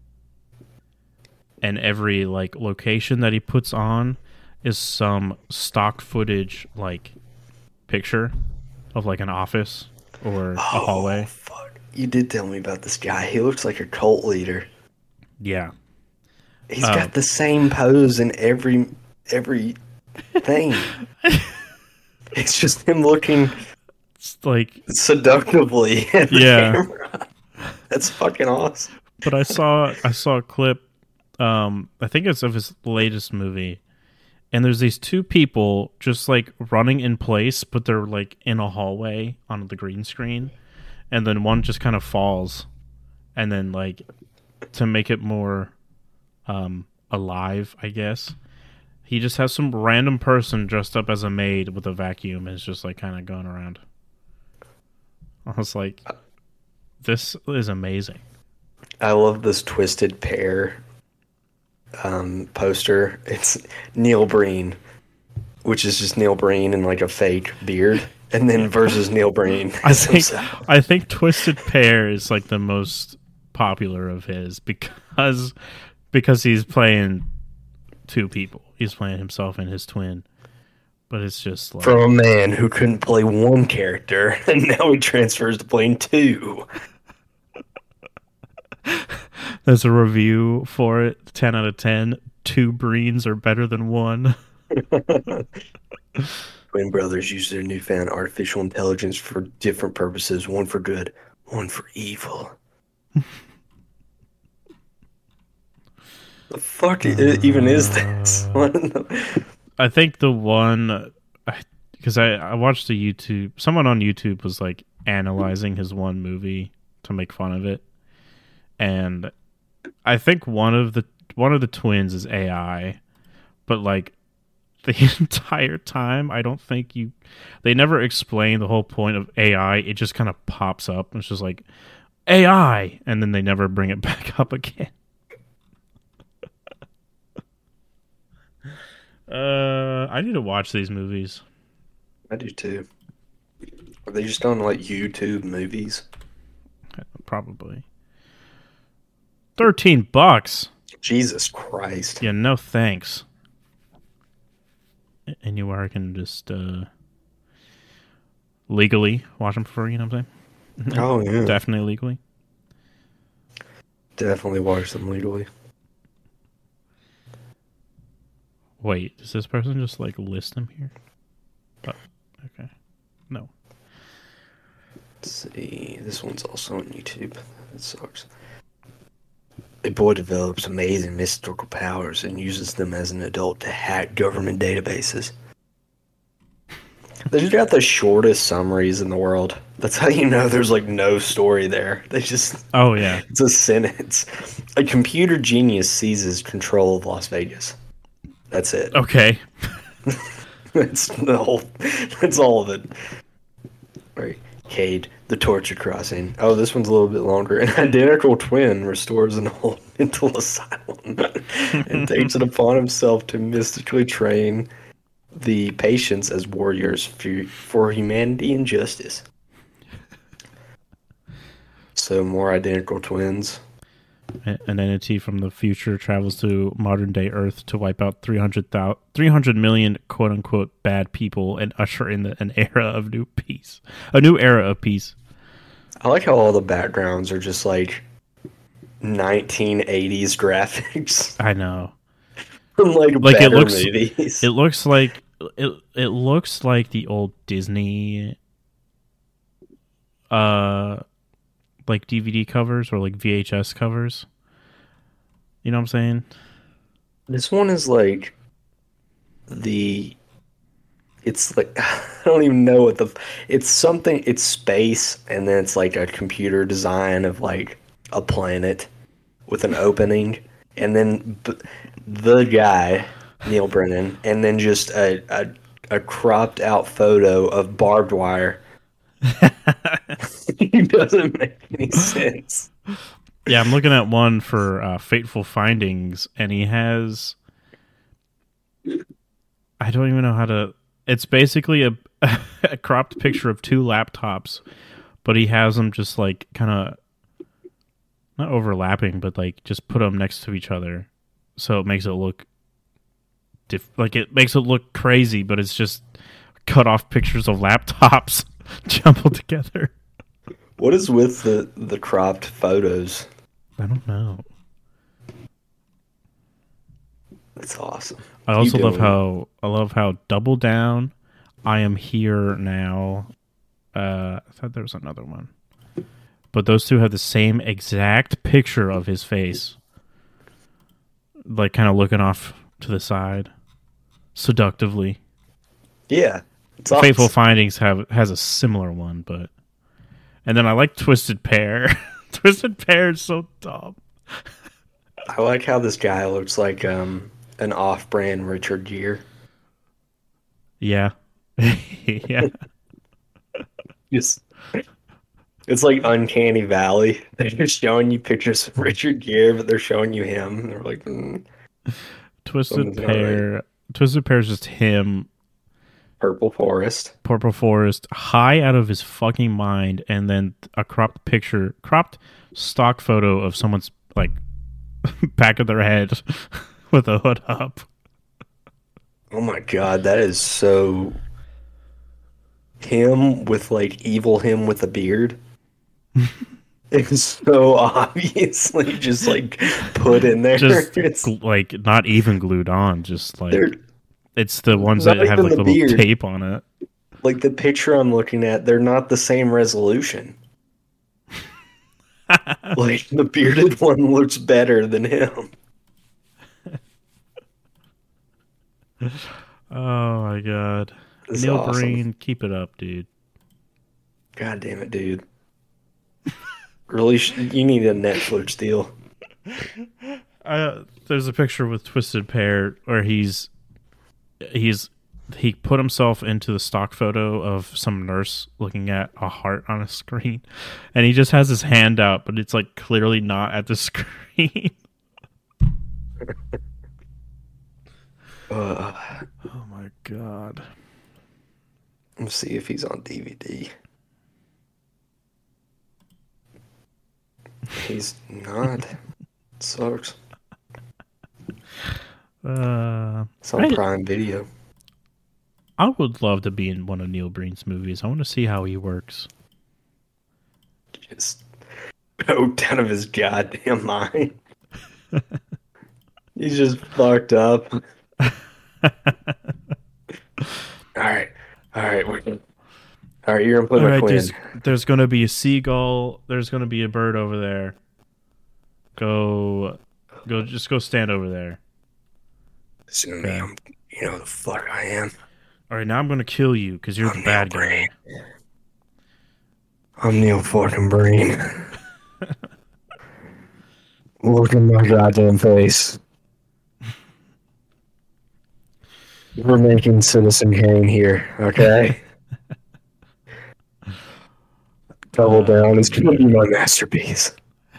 and every like location that he puts on is some stock footage like picture of like an office or a hallway. Fuck. You did tell me about this guy. He looks like a cult leader. Yeah. He's Uh, got the same pose in every every thing. It's just him looking It's like, seductively at the Yeah. camera. That's fucking awesome. but I saw I saw a clip. Um, I think it's of his latest movie, and there's these two people just like running in place, but they're like in a hallway on the green screen, and then one just kind of falls, and then like to make it more um alive, I guess, he just has some random person dressed up as a maid with a vacuum and is just like kind of going around. I was like, this is amazing. I love this Twisted Pair um, poster. It's Neil Breen, which is just Neil Breen in like a fake beard, and then versus Neil Breen. I as think himself. I think Twisted Pair is like the most popular of his because because he's playing two people. He's playing himself and his twin. But it's just like From a man who couldn't play one character, and now he transfers to playing two. there's a review for it, ten out of ten. Two Breens are better than one. Twin brothers use their newfound artificial intelligence for different purposes, one for good, one for evil. The fuck i- even is this? What in the- I think the one, because I, I watched a YouTube, someone on YouTube was like analyzing his one movie to make fun of it, and I think one of the one of the twins is A I, but like the entire time, I don't think you, they never explain the whole point of A I. It just kind of pops up and it's just like A I, and then they never bring it back up again. Uh, I need to watch these movies. I do too. Are they just on like YouTube movies? Probably. Thirteen bucks. Jesus Christ. Yeah, no thanks. A- Anywhere I can just uh legally watch them for free, you know what I'm saying? Oh yeah. Definitely legally. Definitely watch them legally. Wait, does this person just like list them here? Oh, okay. No. Let's see. This one's also on YouTube. That sucks. A boy develops amazing mystical powers and uses them as an adult to hack government databases. They just got the shortest summaries in the world. That's how you know there's like no story there. They just Oh yeah. It's a sentence. A computer genius seizes control of Las Vegas. That's it. Okay. That's the whole. That's all of it. Right. Cade, the torture crossing. Oh, this one's a little bit longer. An identical twin restores an old mental asylum and takes it upon himself to mystically train the patients as warriors for, for humanity and justice. So more identical twins. An entity from the future travels to modern day Earth to wipe out three hundred million quote unquote bad people and usher in the, an era of new peace. A new era of peace. I like how all the backgrounds are just like nineteen eighties graphics. I know. From like, like better it looks movies. It looks like it it looks like the old Disney uh like D V D covers or like V H S covers. You know what I'm saying? This one is like the it's like I don't even know what the it's something it's space and then it's like a computer design of like a planet with an opening and then b- the guy Neil Brennan and then just a, a a cropped out photo of barbed wire. It doesn't make any sense. Yeah, I'm looking at one for uh, Fateful Findings, and he has. I don't even know how to. It's basically a, a cropped picture of two laptops, but he has them just like kind of not overlapping, but like just put them next to each other, so it makes it look diff- like it makes it look crazy, but it's just cut off pictures of laptops jumbled together. What is with the, the cropped photos? I don't know. That's awesome. I also Keep love doing how I love how Double Down, I Am Here Now. Uh, I thought there was another one, but those two have the same exact picture of his face, like kind of looking off to the side, seductively. Yeah, it's Fateful awesome. Findings have has a similar one, but and then I like Twisted Pair. Twisted Pair is so dumb. I like how this guy looks like um, an off-brand Richard Gere. Yeah, yeah. Just, it's like Uncanny Valley. They're just showing you pictures of Richard Gere, but they're showing you him. And they're like, mm, Twisted something's not Pair. right. Twisted Pair is just him. Purple Forest. Purple Forest, high out of his fucking mind, and then a cropped picture, cropped stock photo of someone's like back of their head with a hood up. Oh my god, that is so him with like evil him with a beard. It's so obviously just like put in there. Just It's, gl- like not even glued on, just like they're it's the ones Not that have even like the little beard. tape on it. like the picture I'm looking at, they're not the same resolution. Like the bearded one looks better than him. Oh my god. That's Neil awesome. Breen, keep it up, dude. God damn it, dude. Really, sh- you need a Netflix deal. Uh, there's a picture with Twisted Pair where he's he's he put himself into the stock photo of some nurse looking at a heart on a screen, and he just has his hand out, but it's like clearly not at the screen. Uh, Oh my god. let's see if he's on D V D. He's not. Sucks. Uh, It's on I- Prime Video. I would love to be in one of Neil Breen's movies. I want to see how he works. Just poked out of his goddamn mind. He's just fucked up. All right, all right, we're gonna, all right. You're gonna play All my right, queen. there's, there's gonna be a seagull. There's gonna be a bird over there. Go, go, just go stand over there. Listen to me. Okay. I'm, you know the fuck I am. All right, now I'm gonna kill you because you're I'm the bad Neil guy. Breen. I'm Neil fucking Breen. Look at my goddamn face. We're making Citizen Kane here, okay? Double down. It's gonna be my masterpiece.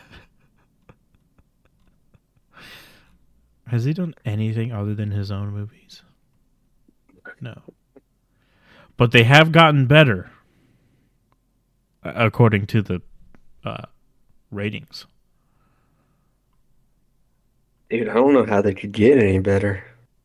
Has he done anything other than his own movies? No. But they have gotten better, uh, according to the uh, ratings. Dude, I don't know how they could get any better.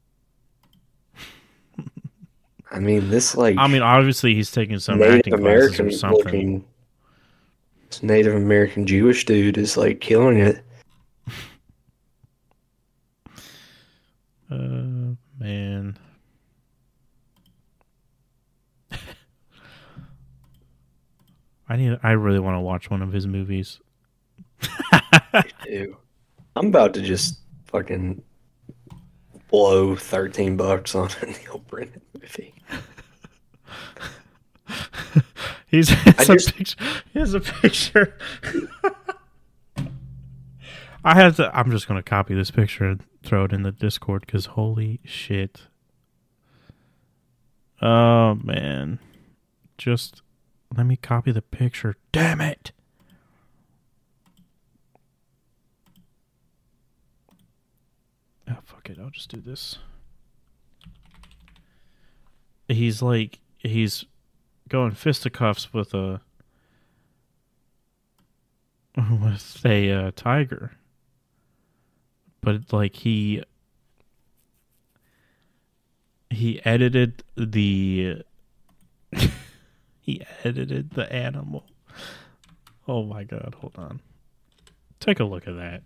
I mean, this like I mean, obviously he's taking some Native acting American classes or something. looking, this Native American Jewish dude is like killing it. Uh, man. I need. I really want to watch one of his movies. Dude, I'm about to just fucking blow thirteen bucks on a Neil Brennan movie. He's has I a just- picture. He has a picture. I have to. I'm just gonna copy this picture and throw it in the Discord because holy shit! Oh man, just let me copy the picture. Damn it! Oh fuck it! I'll just do this. He's like he's going fisticuffs with a with a uh, tiger. But like he he edited the he edited the animal. Oh my god, hold on. Take a look at that.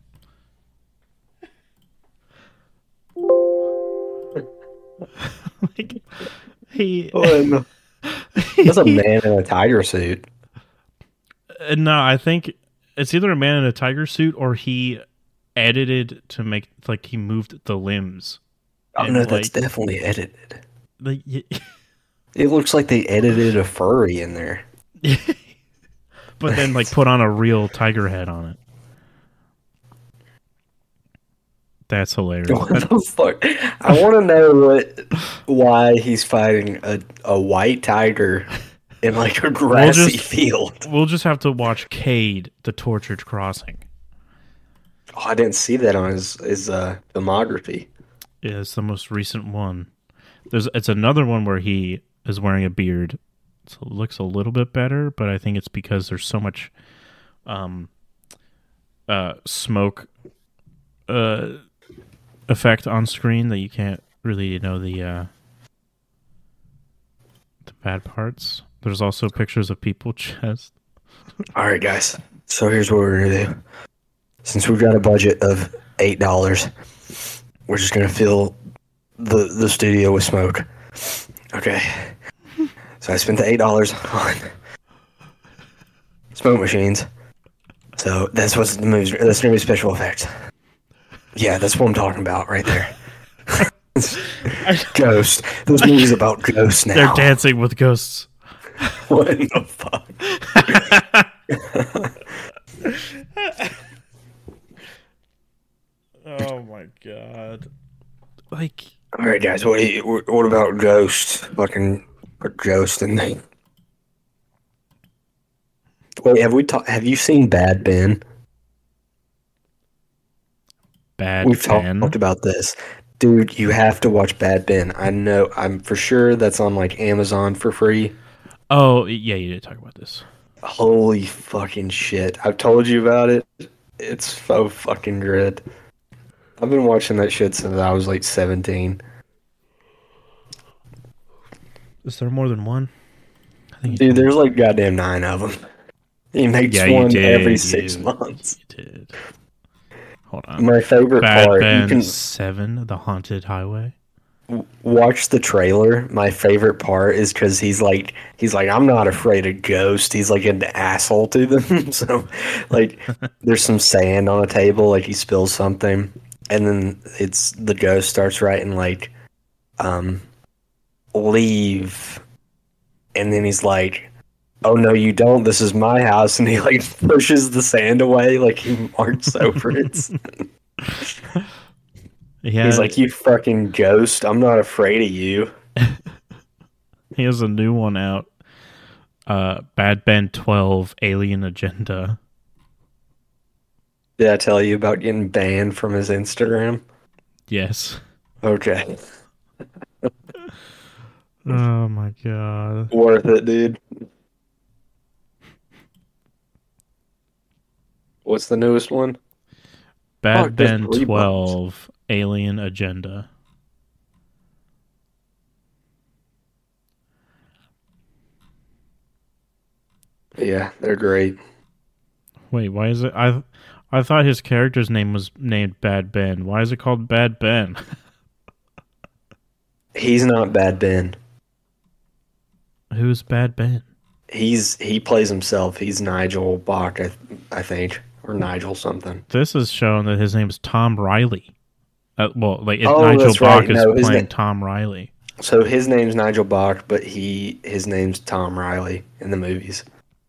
Like he Oh, that's a man in a tiger suit. Uh, No, I think it's either a man in a tiger suit or he edited to make like he moved the limbs. Oh And, no, that's like, definitely edited. like, y- It looks like they edited a furry in there. but then like put on a real tiger head on it. That's hilarious. What the fuck? I want to know what, why he's fighting a, a white tiger in like a grassy just- field. We'll just have to watch Cade, the Tortured Crossing. Oh, I didn't see that on his his uh, filmography. Yeah, it's the most recent one. There's it's another one where he is wearing a beard. So it looks a little bit better, but I think it's because there's so much um uh smoke uh effect on screen that you can't really know the uh the bad parts. There's also pictures of people chest. All right, guys. So here's what we're gonna do. Since we've got a budget of eight dollars, we're just gonna fill the the studio with smoke. Okay. So I spent the eight dollars on smoke machines. So that's what's the movie. That's gonna be special effects. Yeah, that's what I'm talking about right there. Ghost. This movie's about ghosts now. They're dancing with ghosts. What in the fuck? Oh my god. Like All right, guys. What do you, what what about Ghost? Fucking put Ghost in there. Wait, have we talked? Have you seen Bad Ben? Bad We've talked, Ben. talked about this, dude. You have to watch Bad Ben. I know. I'm for sure that's on like Amazon for free. Oh yeah, you did talk about this. Holy fucking shit! I've told you about it. It's so fucking good. I've been watching that shit since I was like seventeen. Is there more than one? I think Dude, there's like goddamn nine of them. He makes yeah, you one did, every you- six months. You did. Hold on. My favorite Bad part, Ben you can, Seven, The Haunted Highway. watch the trailer. My favorite part is because he's like, he's like, I'm not afraid of ghosts. He's like an asshole to them. So, like, there's some sand on a table, like he spills something, and then it's the ghost starts writing like, um, leave, and then he's like, oh no, you don't. This is my house, and he like pushes the sand away, like he marks over it. Yeah, he's like, you fucking ghost. I'm not afraid of you. He has a new one out. Uh, Bad Ben twelve Alien Agenda. Did I tell you about getting banned from his Instagram? Yes. Okay. Oh my god. Worth it, dude. What's the newest one? Bad Oh, just Ben three twelve Alien Agenda. Yeah, they're great. Wait, why is it? I I thought his character's name was named Bad Ben. Why is it called Bad Ben? He's not Bad Ben. Who's Bad Ben? He's he plays himself. He's Nigel Bach, I, I think, or Nigel something. This is showing that his name's Tom Riley. Uh, well, like it, Oh, Nigel that's Bach right. is No, his playing na- Tom Riley. So his name's Nigel Bach, but he his name's Tom Riley in the movies.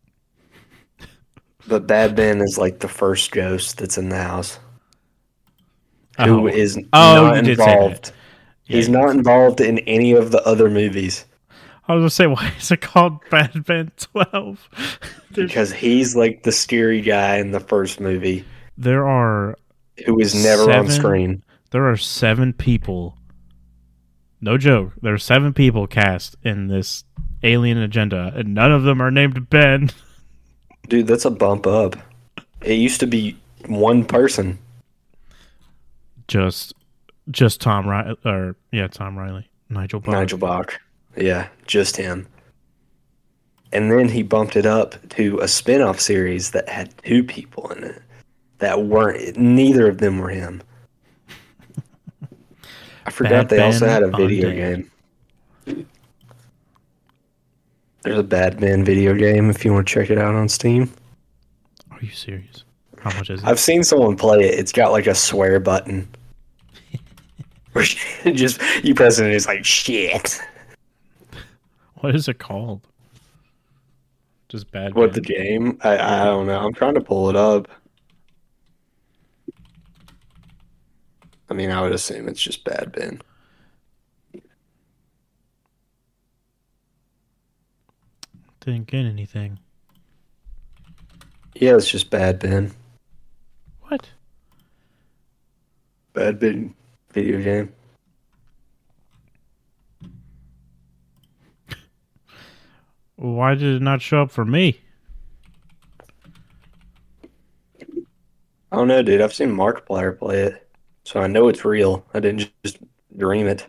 But Bad Ben is like the first ghost that's in the house, who Oh. is Oh, not you did say that. involved. Yeah, He's you not did. involved in any of the other movies I was gonna say, why is it called Bad Ben twelve? There's- because he's like the scary guy in the first movie there are who is never on Seven? screen. there are seven people. No joke. There are seven people cast in this Alien Agenda, and none of them are named Ben. Dude, that's a bump up. It used to be one person. Just, just Tom Riley, or yeah, Tom Riley, Nigel Bach. Nigel Bach. Yeah, just him. And then he bumped it up to a spin-off series that had two people in it that weren't, neither of them were him. I forgot Bad they also Ben had a video Undead. game. There's a Bad Ben video game if you want to check it out on Steam. Are you serious? How much is it? I've seen someone play it. It's got like a swear button. Where you just you press it and it's like shit. What is it called? Just Bad What, the Ben? game? I, I don't know. I'm trying to pull it up. I mean, I would assume it's just Bad Ben. Didn't get anything. Yeah, it's just Bad Ben. What? Bad Ben video game. Why did it not show up for me? I don't know, dude. I've seen Markiplier play it, so I know it's real. I didn't just dream it.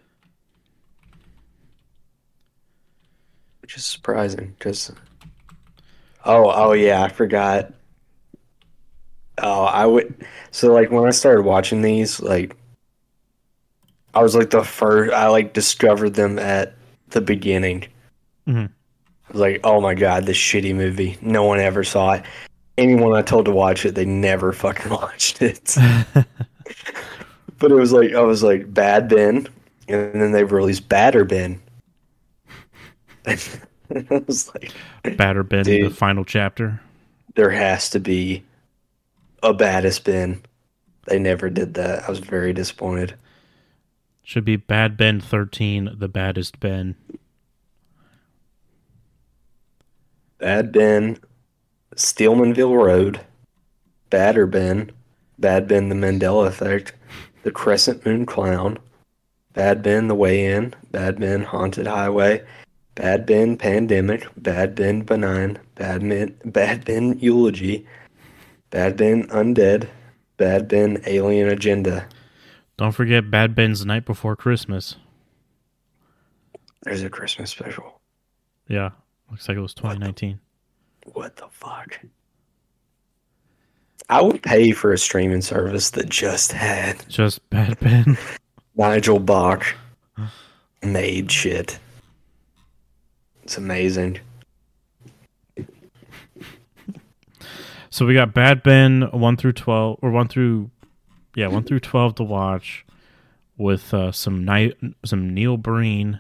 Which is surprising, because... Oh, oh yeah, I forgot. Oh, I would... So, like, when I started watching these, like... I was, like, the first... I, like, discovered them at the beginning. Mhm. I was like, oh my god, this shitty movie. No one ever saw it. Anyone I told to watch it, they never fucking watched it. But it was like, I was like, Bad Ben, and then they released Badder Ben. I was like, Batter Ben, Dude. the final chapter. there has to be a Baddest Ben. They never did that. I was very disappointed. Should be Bad Ben thirteen, the baddest Ben. Bad Ben, Steelmanville Road, Badder Ben, Bad Ben the Mandela Effect, The Crescent Moon Clown, Bad Ben the Way In, Bad Ben Haunted Highway, Bad Ben Pandemic, Bad Ben Benign, Bad Ben, Bad Ben Eulogy, Bad Ben Undead, Bad Ben Alien Agenda. Don't forget Bad Ben's Night Before Christmas. There's a Christmas special. Yeah, looks like it was twenty nineteen. What the fuck? I would pay for a streaming service that just had Just Bad Ben. Nigel Bach made shit. It's amazing. So we got Bad Ben one through twelve, or one through, yeah, one through twelve to watch, with uh, some night, some Neil Breen.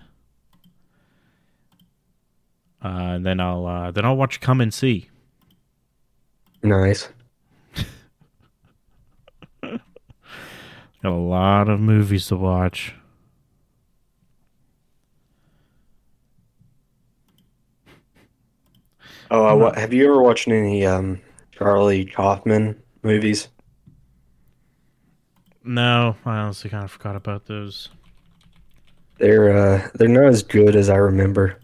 Uh, and then I'll uh, then I'll watch Come and See. Nice. Got a lot of movies to watch. Oh, I wa- have you ever watched any um, Charlie Kaufman movies? No, I honestly kind of forgot about those. They're uh, they're not as good as I remember.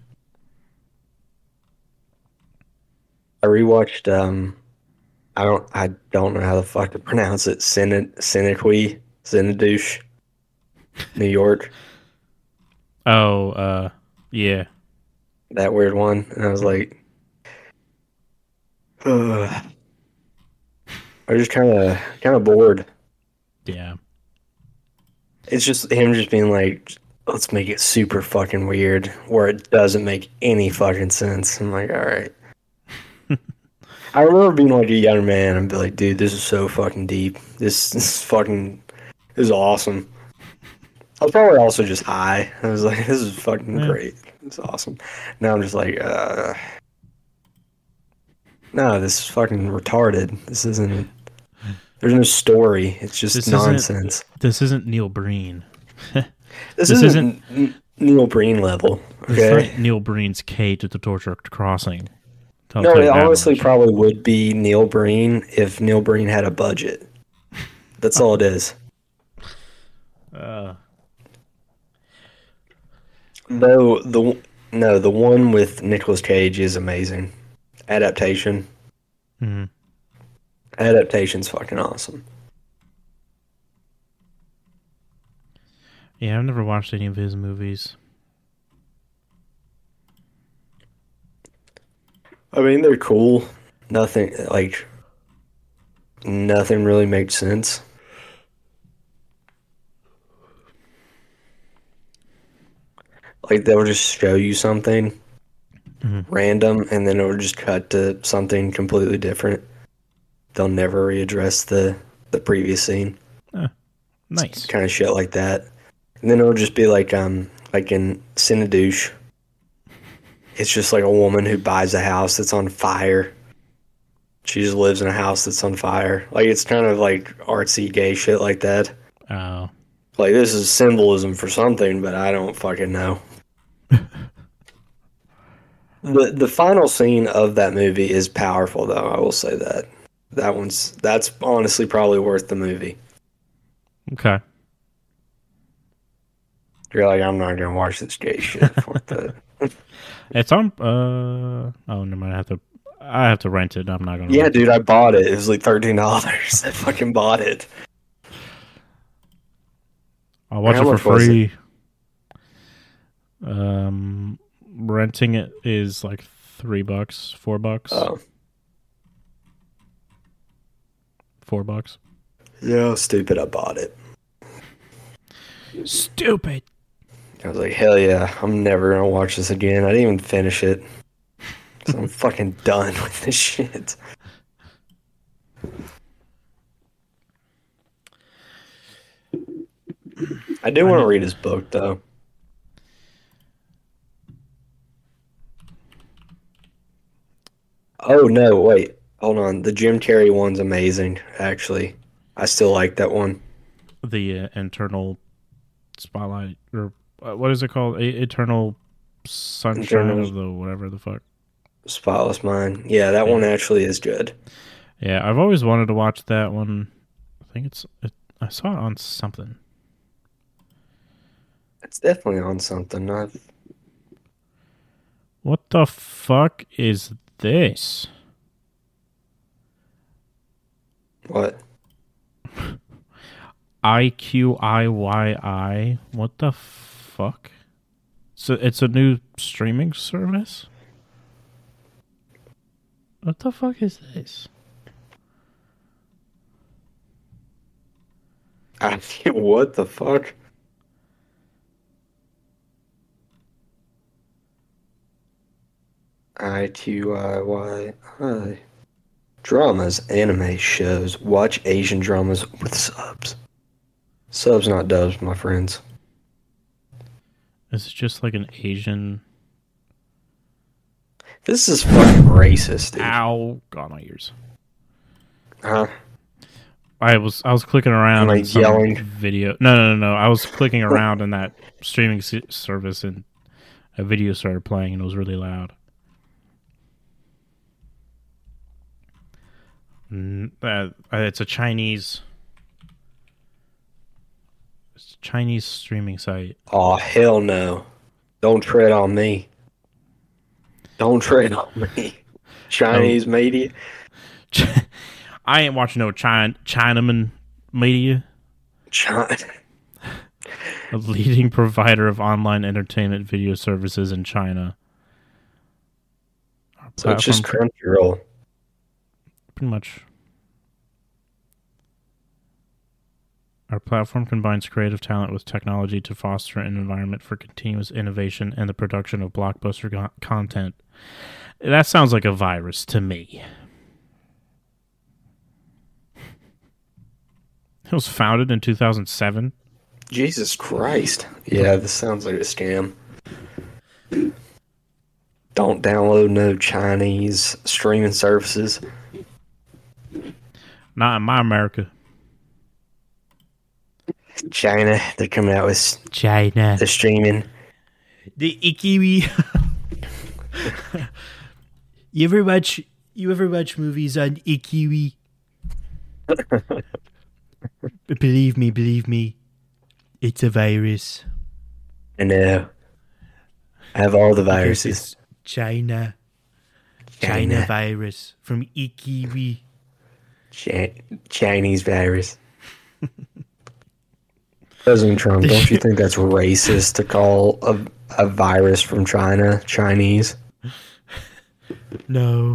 I rewatched. Um, I don't. I don't know how the fuck to pronounce it. Cine, Cinequi, Cinedouche, New York. Oh, uh, yeah. That weird one, and I was like, ugh. I was just kind of kind of bored. Yeah. It's just him just being like, let's make it super fucking weird, where it doesn't make any fucking sense. I'm like, all right. I remember being like a young man and be like, dude, this is so fucking deep. This, this is fucking, this is awesome. I was probably also just high. I was like, this is fucking Yeah. great. It's awesome. Now I'm just like, uh, no, this is fucking retarded. This isn't, there's no story. It's just This nonsense. Isn't, this isn't Neil Breen. This, this isn't, isn't- N- Neil Breen level. This Okay. is like Neil Breen's K to the Torture Crossing. I'll No, tell you it that honestly much. probably would be Neil Breen if Neil Breen had a budget. That's all it is. Uh, Though the no, the one with Nicolas Cage is amazing. Adaptation. mhm. Adaptation's fucking awesome. Yeah, I've never watched any of his movies. I mean, they're cool. Nothing like nothing really makes sense. Like they'll just show you something Mhm. random, and then it'll just cut to something completely different. They'll never readdress the the previous scene. Nice. Kind of shit like that. And then it'll just be like um like in Cinedouche. It's just like a woman who buys a house that's on fire. She just lives in a house that's on fire. Like it's kind of like artsy gay shit like that. Oh. Like this is symbolism for something, but I don't fucking know. the the final scene of that movie is powerful though, I will say that. That one's that's honestly probably worth the movie. Okay. You're like, I'm not gonna watch this gay shit. Fuck that. It's on. Uh. Oh, no, I have to. I have to rent it. I'm not gonna. Yeah, rent dude, I bought it. It was like thirteen dollars. I fucking bought it. I'll watch How it for much was free. Um, renting it is like three bucks, four bucks, Oh, four bucks. yeah, stupid. I bought it. Stupid. I was like, hell yeah, I'm never gonna watch this again. I didn't even finish it. So I'm fucking done with this shit. I do want to read his book though. Oh no, wait. Hold on. The Jim Carrey one's amazing, actually. I still like that one. The uh, internal spotlight, or uh, what is it called? A- eternal sunshine Eternal- of the whatever the fuck. Spotless Mind. Yeah, that one actually is good. Yeah, I've always wanted to watch that one. I think it's. It, I saw it on something. It's definitely on something. Not What the fuck is this? what? I Q I Y I. What the fuck? So it's a new streaming service? What the fuck is this? I, what the fuck? I T Y Y I. Dramas, anime shows. Watch Asian dramas with subs. Subs, not dubs, my friends. Is it just like an Asian? This is fucking racist, dude. Ow! God, my ears. Huh? I was I was clicking around Am I in some yelling? video. No, no, no, no. I was clicking around in that streaming s- service, and a video started playing, and it was really loud. Mm, uh, it's a Chinese, it's a Chinese streaming site. Oh, hell no. Don't tread on me. Don't tread on me. Chinese media. I ain't watching no China, Chinaman media. China. A leading provider of online entertainment video services in China. Our So it's just platform- Crunchyroll. Pretty much. Our platform combines creative talent with technology to foster an environment for continuous innovation and the production of blockbuster go- content. That sounds like a virus to me. It was founded in two thousand seven. Jesus Christ. Yeah, this sounds like a scam. Don't download no Chinese streaming services. Not in my America. China, they're coming out with China. the streaming. The Ikiwi. You ever watch you ever watch movies on Ikiwi? Believe me, believe me. It's a virus. I know. I have all the Because viruses. it's China. China. China virus from Ikiwi. Chi- Chinese virus. President Trump, don't you think that's racist to call a, a virus from China Chinese? No.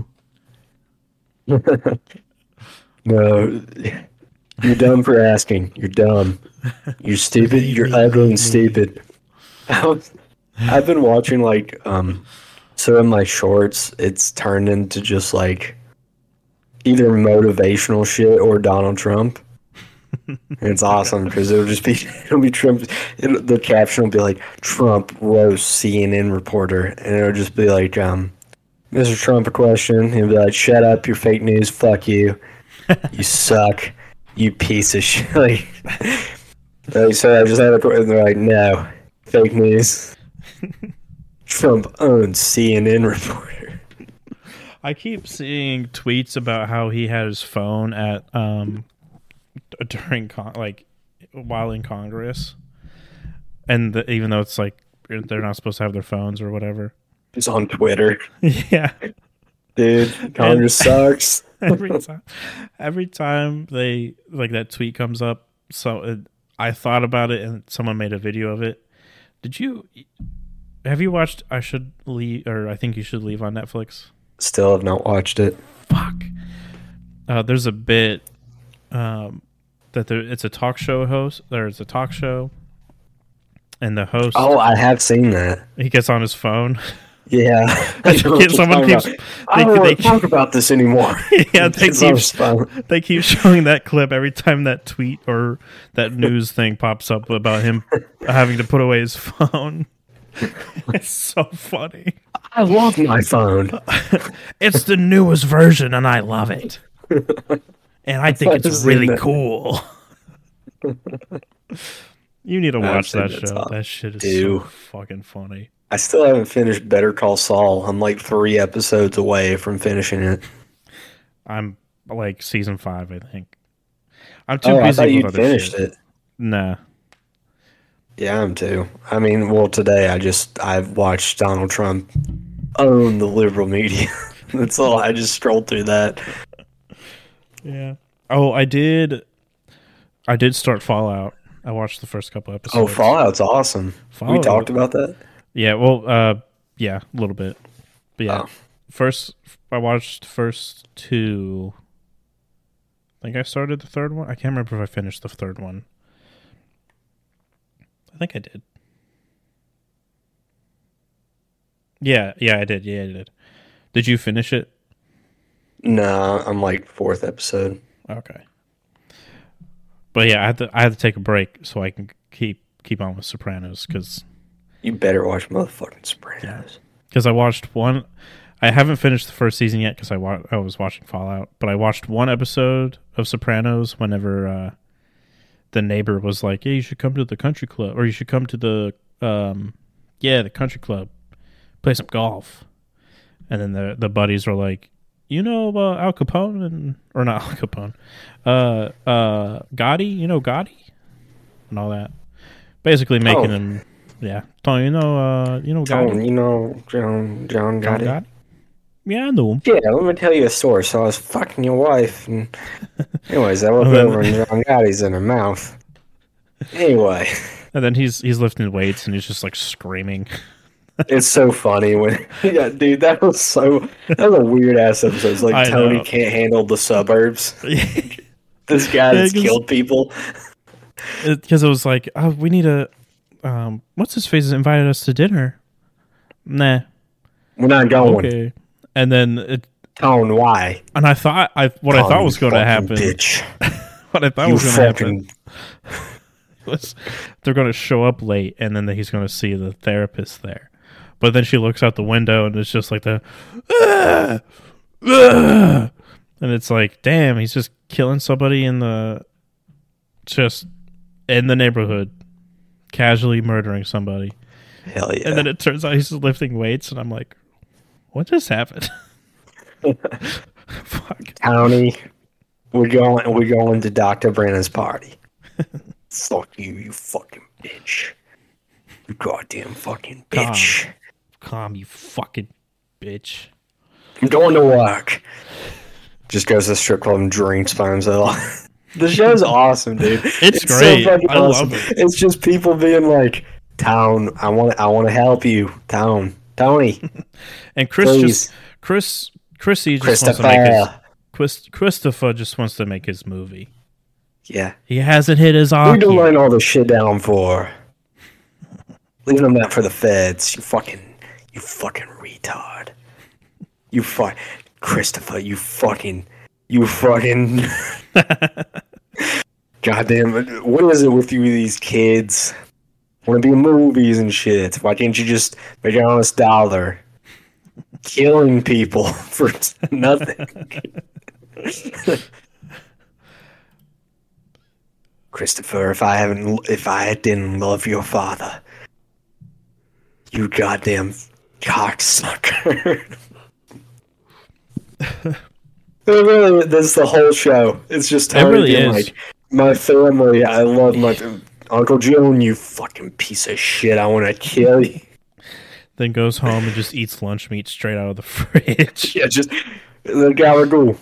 No. You're dumb for asking. You're dumb. You're stupid. You're ugly and stupid. I was, I've been watching, like, um, so in my shorts, it's turned into just, like, either motivational shit or Donald Trump. And it's awesome because it'll just be, it'll be Trump. It'll, the caption will be like, Trump roasts C N N reporter. And it'll just be like, um, Mister Trump, a question. He'll be like, shut up, you're fake news. Fuck you. You suck. You piece of shit. Like, like, so I just had a, and they're like, no, fake news. Trump owns C N N reporter. I keep seeing tweets about how he had his phone at um during con- like while in Congress, and the, even though it's like they're not supposed to have their phones or whatever. It's on Twitter. Yeah, dude, Congress And- sucks. every time, every time they like that tweet comes up, so it, I thought about it, and someone made a video of it. Did you? Have you watched I Should Leave, or I Think You Should Leave on Netflix? Still have not watched it. Fuck. Uh, there's a bit um, that there, it's a talk show host. There's a talk show, and the host Oh, I have seen that. he gets on his phone. Yeah. I know what you're Someone talking keeps. about. They, I don't they, want to talk about this anymore. yeah, they It's on keep his phone. they keep showing that clip every time that tweet or that news thing pops up about him having to put away his phone. It's so funny. I love my phone. It's the newest version, and I love it. And I think I've it's seen really that. cool. You need to I've watch seen that that show. stuff. That shit is Do. so fucking funny. I still haven't finished Better Call Saul. I'm like three episodes away from finishing it. I'm like season five, I think. I'm too Oh, I busy thought with you other finished shit. it. Nah. Yeah, I'm too. I mean, well, today I just I've watched Donald Trump own the liberal media. That's all. I just strolled through that. Yeah. Oh, I did. I did start Fallout. I watched the first couple episodes. Oh, Fallout's awesome. We Fallout- talked about that. Yeah. Well. Uh. Yeah. A little bit. But yeah. Oh. First, I watched the first two. I think I started the third one. I can't remember if I finished the third one. I think I did. Yeah. Yeah. I did. Yeah. I did. Did you finish it? No, I'm like fourth episode. Okay. But yeah, I had to I had to take a break so I can keep keep on with Sopranos because You better watch motherfucking Sopranos. because I watched one. I haven't finished the first season yet because I wa- I was watching Fallout, but I watched one episode of Sopranos whenever uh, the neighbor was like, "Hey, you should come to the country club, or you should come to the um, yeah, the country club, play some golf." And then the the buddies were like, "You know uh, Al Capone and or not Al Capone, uh, uh, Gotti, you know Gotti, and all that." Basically making Oh. him, yeah. Tony, you know, uh, you know Gotti. Oh, you know John John John Gotti? Gotti? Yeah, I knew him. Yeah, let me tell you a story. So I was fucking your wife, and anyways, I looked And then- over and John Gotti's in her mouth. Anyway, And then he's he's lifting weights and he's just like screaming. it's so funny when yeah, dude, that was so that was a weird ass episode. It's like I Tony know. can't handle the suburbs. Because This guy Yeah, that's 'cause- killed people. it, it was like, oh, we need a, um, what's his face has invited us to dinner. Nah, We're not going. okay. And then it, Tone, why? and I thought I what I Tone, thought was you going to fucking happen. Bitch. What I thought You was going to happen fucking. was they're going to show up late and then he's going to see the therapist there. But then she looks out the window and it's just like the, "Ah! Ah!" and it's like, damn, he's just killing somebody in the, just in the neighborhood, casually murdering somebody. Hell yeah. And then it turns out he's just lifting weights, and I'm like, what just happened? Fuck. Tony, we're going. We're going to Doctor Brennan's party. Fuck you, you fucking bitch. You goddamn fucking bitch. Calm, you fucking bitch. I'm going to work. Just goes to the strip club and drinks by himself. The show's awesome, dude. It's great. I love it. It's just people being like, "Town, I want, I want to help you, Town, Tony, And Chris Please. just Chris Chrissy just wants to make his Christopher." Chris, Christopher just wants to make his movie. Yeah, He hasn't hit his we arc don't yet. line all this shit down for. Leaving them that for the feds. You fucking, you fucking retard. You fuck, Christopher. You fucking, you fucking. Goddamn! What is it with you, these kids? Want to be in movies and shit? Why can't you just make an honest dollar? Killing people for nothing. Christopher, if I haven't, if I didn't love your father, you goddamn cocksucker. It really, that's the whole show. It's just It Tony really being is. like, my family, I love my Uncle Joan, you fucking piece of shit. I want to kill you. Then goes home and just eats lunch meat straight out of the fridge. Yeah, just the gabagool.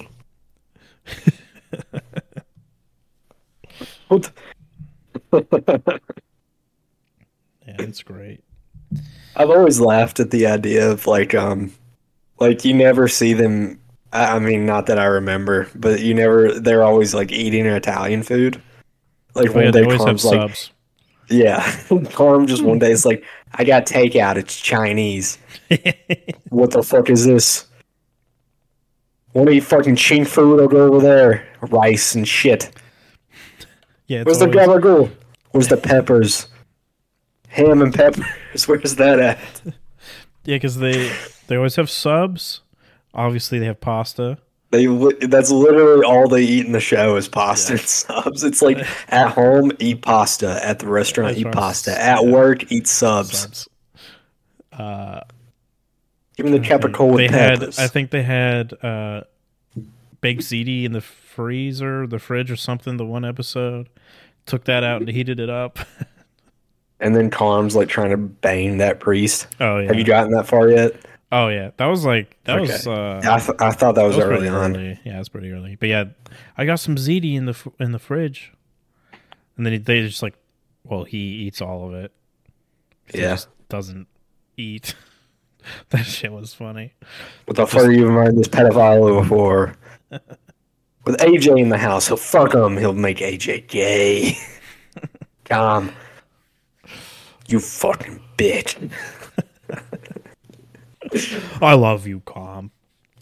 What the- Yeah, it's great. I've always laughed at the idea of like, um, like you never see them. I I mean, not that I remember, but you never. They're always like eating Italian food. Like Oh, one yeah, they day, always have Carm's like, subs. yeah, Carm just one day is like, I got takeout. It's Chinese. What the fuck is this? Want to eat fucking chink food? I'll go over there. Rice and shit. Yeah, it's Where's the always- gabagool? Where's the peppers? Ham and peppers. Where's that at? Yeah, because they they always have subs. Obviously, they have pasta. They li- that's literally all they eat in the show is pasta and subs. It's like at home eat pasta, at the restaurant eat Restaurants, pasta, at yeah. work eat subs. Subs. Uh, Give them the capicola with they peppers. had, I think they had uh, baked ziti in the freezer, the fridge, or something. The one episode took that out and heated it up. And then Carm's like trying to bang that priest. Oh yeah. Have you gotten that far yet? Oh yeah. That was like that Okay. was. Uh, I, th- I thought that was, that was early pretty on. early. Yeah, it's pretty early. But yeah, I got some ziti in the fr- in the fridge, and then he, they just like, well, he eats all of it. He Yeah. just doesn't eat. That shit was funny. What the fuck are you married this pedophile for? With A J in the house, he'll fuck him. He'll make A J gay. Calm. You fucking bitch. I love you, Calm.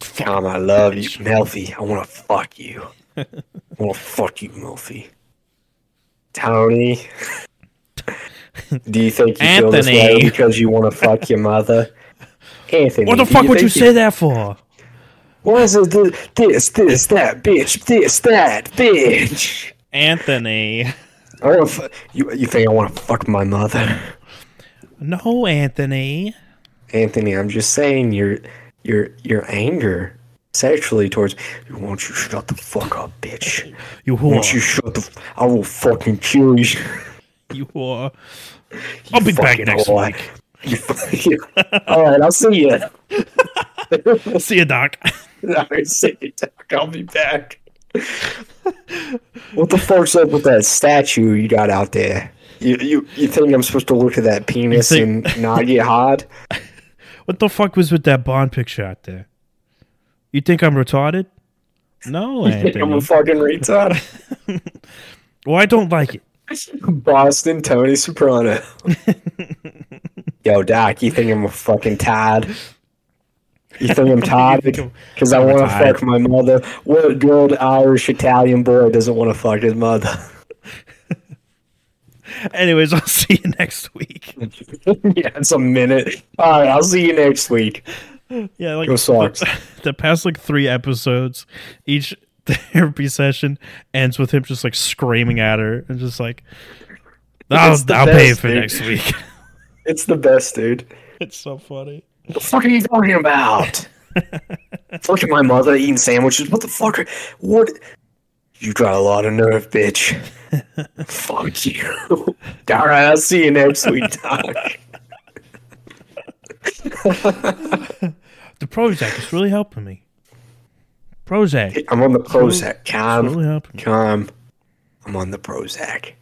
Tom, I love you. Melfi, I want to fuck you. I want to fuck you, Melfi. Tony, do you think you feel this way because you want to fuck your mother? Anthony, what the fuck would you say that for? What is it? This, this, that, bitch. This, that, bitch. Anthony. I want to. You, you think I want to fuck my mother? No, Anthony. Anthony, I'm just saying your your your anger sexually towards. Why don't you shut the fuck up, bitch? You whore. Why don't you shut the? F- I will fucking kill you. You whore. I'll you be back next whore. week. You fucking. All right, I'll see you. See you, Doc. All right, see you, Doc. I'll be back. What the fuck's up with that statue you got out there? You you you think I'm supposed to look at that penis think... and not get hard? What the fuck was with that Bond picture out there? You think I'm retarded? No, you Anthony. Think I'm a fucking retard? Well, I don't like it. Boston Tony Soprano. Yo, Doc, you think I'm a fucking Todd? You think I'm Todd? Because I want to fuck my mother. What good Irish Italian boy doesn't want to fuck his mother? Anyways, I'll see you next week. Yeah, it's a minute. All right, I'll see you next week. Yeah, like Go Sox. The, the past like three episodes, each therapy session ends with him just like screaming at her and just like, I'll, I'll best, pay for dude. next week. It's the best, dude. It's so funny. What the fuck are you talking about? Fucking my mother eating sandwiches. What the fuck? Are, what? You got a lot of nerve, bitch. Fuck you. All right, I'll see you next week, Doc. The Prozac is really helping me. Prozac. I'm on the Prozac. Calm. Really helping me. Calm. I'm on the Prozac.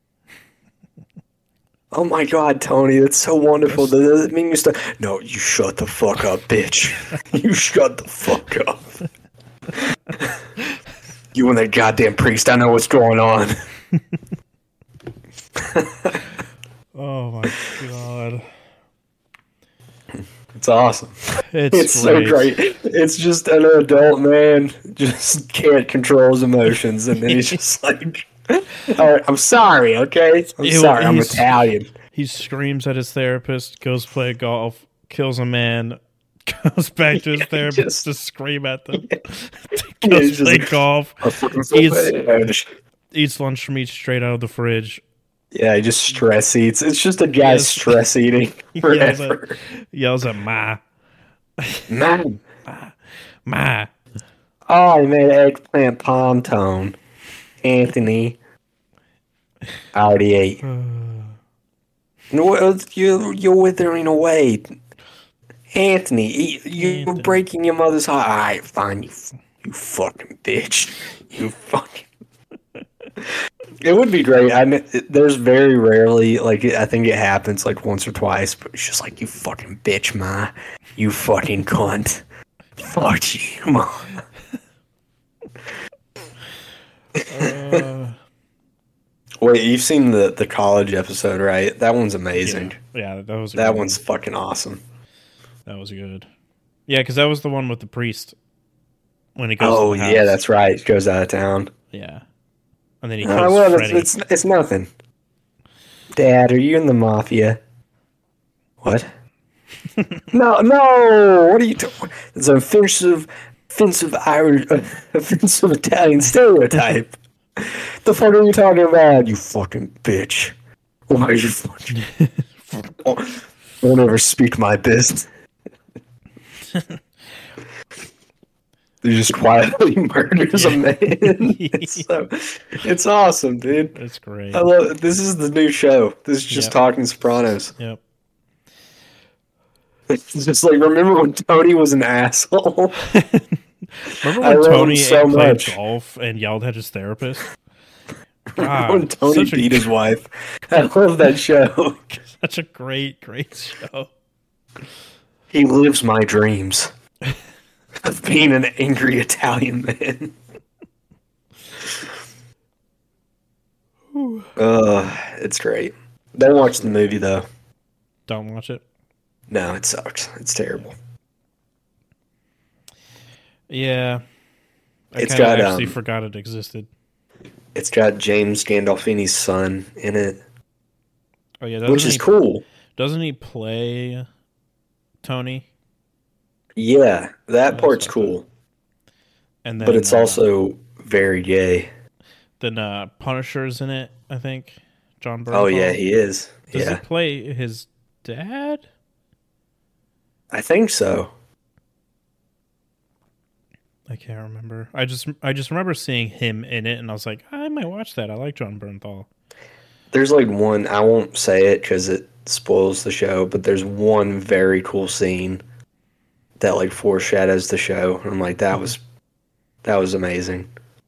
Oh my god, Tony, that's so wonderful. Does it mean you start? No, you shut the fuck up, bitch. You shut the fuck up. You and that goddamn priest, I know what's going on. Oh my god. It's awesome. It's, it's so great. It's just an adult man just can't control his emotions, and then he's just like, all right, I'm sorry, okay? I'm it, sorry, I'm Italian. He screams at his therapist, goes play golf, kills a man, goes back to his yeah, therapist just, to scream at them, yeah, goes play like, golf, eats, eats lunch from each straight out of the fridge. Yeah, he just stress eats. It's just a guy yes. stress eating forever. Yells at, yells at Ma. Ma. Ma. Ma. Oh, he made eggplant palm tone. Anthony. I already ate. No, you're, you're withering away. Anthony, you're Anthony. breaking your mother's heart. All right, fine, you, you fucking bitch. You fucking... It would be great. I mean, there's very rarely, like, I think it happens, like, once or twice, but it's just like, you fucking bitch, Ma. You fucking cunt. Fuck you, Ma. uh... Wait, you've seen the, the college episode, right? That one's amazing. Yeah, yeah that was That one's one. fucking awesome. That was good. Yeah, because that was the one with the priest. When he goes Oh, to the house. Yeah, that's right. He goes out of town. Yeah. And then he kills uh, well, Freddy. It's, it's, it's nothing. Dad, are you in the mafia? What? no, no! What are you doing? It's an offensive, offensive Irish, uh, offensive Italian stereotype. The fuck are you talking about, you fucking bitch? Why are you fucking... Don't ever speak my business. He just quietly murders yeah. a man. It's, so, it's awesome, dude. That's great. I love it. This is the new show. This is just yep. Talking Sopranos. Yep. It's just like, remember when Tony was an asshole? Remember when Tony so played much. golf and yelled at his therapist? God, when Tony beat a... his wife. I love that show. Such a great, great show. He lives my dreams of being an angry Italian man. uh, it's great. Don't watch the movie, though. Don't watch it? No, it sucks. It's terrible. Yeah. I It's kinda got, actually um, forgot it existed. It's got James Gandolfini's son in it, Oh yeah, doesn't which is he, cool. Doesn't he play Tony? Yeah, that That's part's what I cool. And then But it's uh, also very gay. then uh, Punisher's in it, I think. John Bernthal. Oh, yeah, he is. Does yeah. he play his dad? I think so. I can't remember. I just I just remember seeing him in it, and I was like, I might watch that. I like John Bernthal. There's like one, I won't say it because it spoils the show, but there's one very cool scene that like foreshadows the show. And I'm like, that was that was amazing.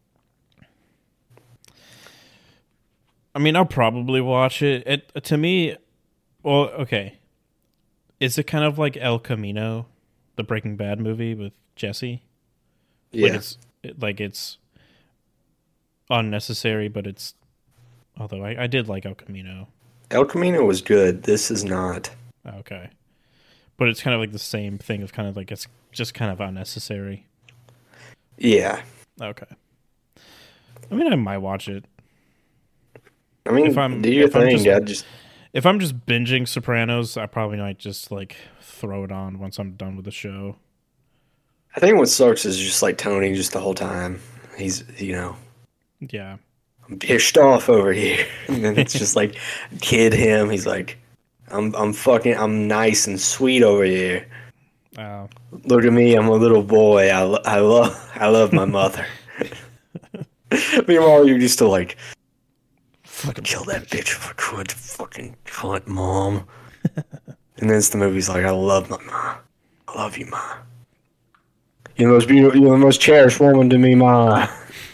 I mean, I'll probably watch it. It to me, well, okay. Is it kind of like El Camino, the Breaking Bad movie with Jesse? Yeah. Like it's like it's unnecessary, but it's. Although I, I did like El Camino. El Camino was good. This is not. Okay, but it's kind of like the same thing of kind of like it's just kind of unnecessary. Yeah. Okay. I mean, I might watch it. I mean, if I'm, do your if I'm thing. just, Yeah, just if I'm just binging Sopranos, I probably might just like throw it on once I'm done with the show. I think what sucks is just like Tony just the whole time. He's, you know, Yeah. I'm pissed off over here. And then it's just like, kid him. He's like, I'm I'm fucking, I'm nice and sweet over here. Uh, Look at me, I'm a little boy. I, lo- I love I love my mother. Meanwhile, you're just still like, fucking kill that bitch if I could. Fucking cunt, mom. And then it's the movie's like, I love my mom. I love you, ma. You're the most beautiful, you're the most cherished woman to me, ma.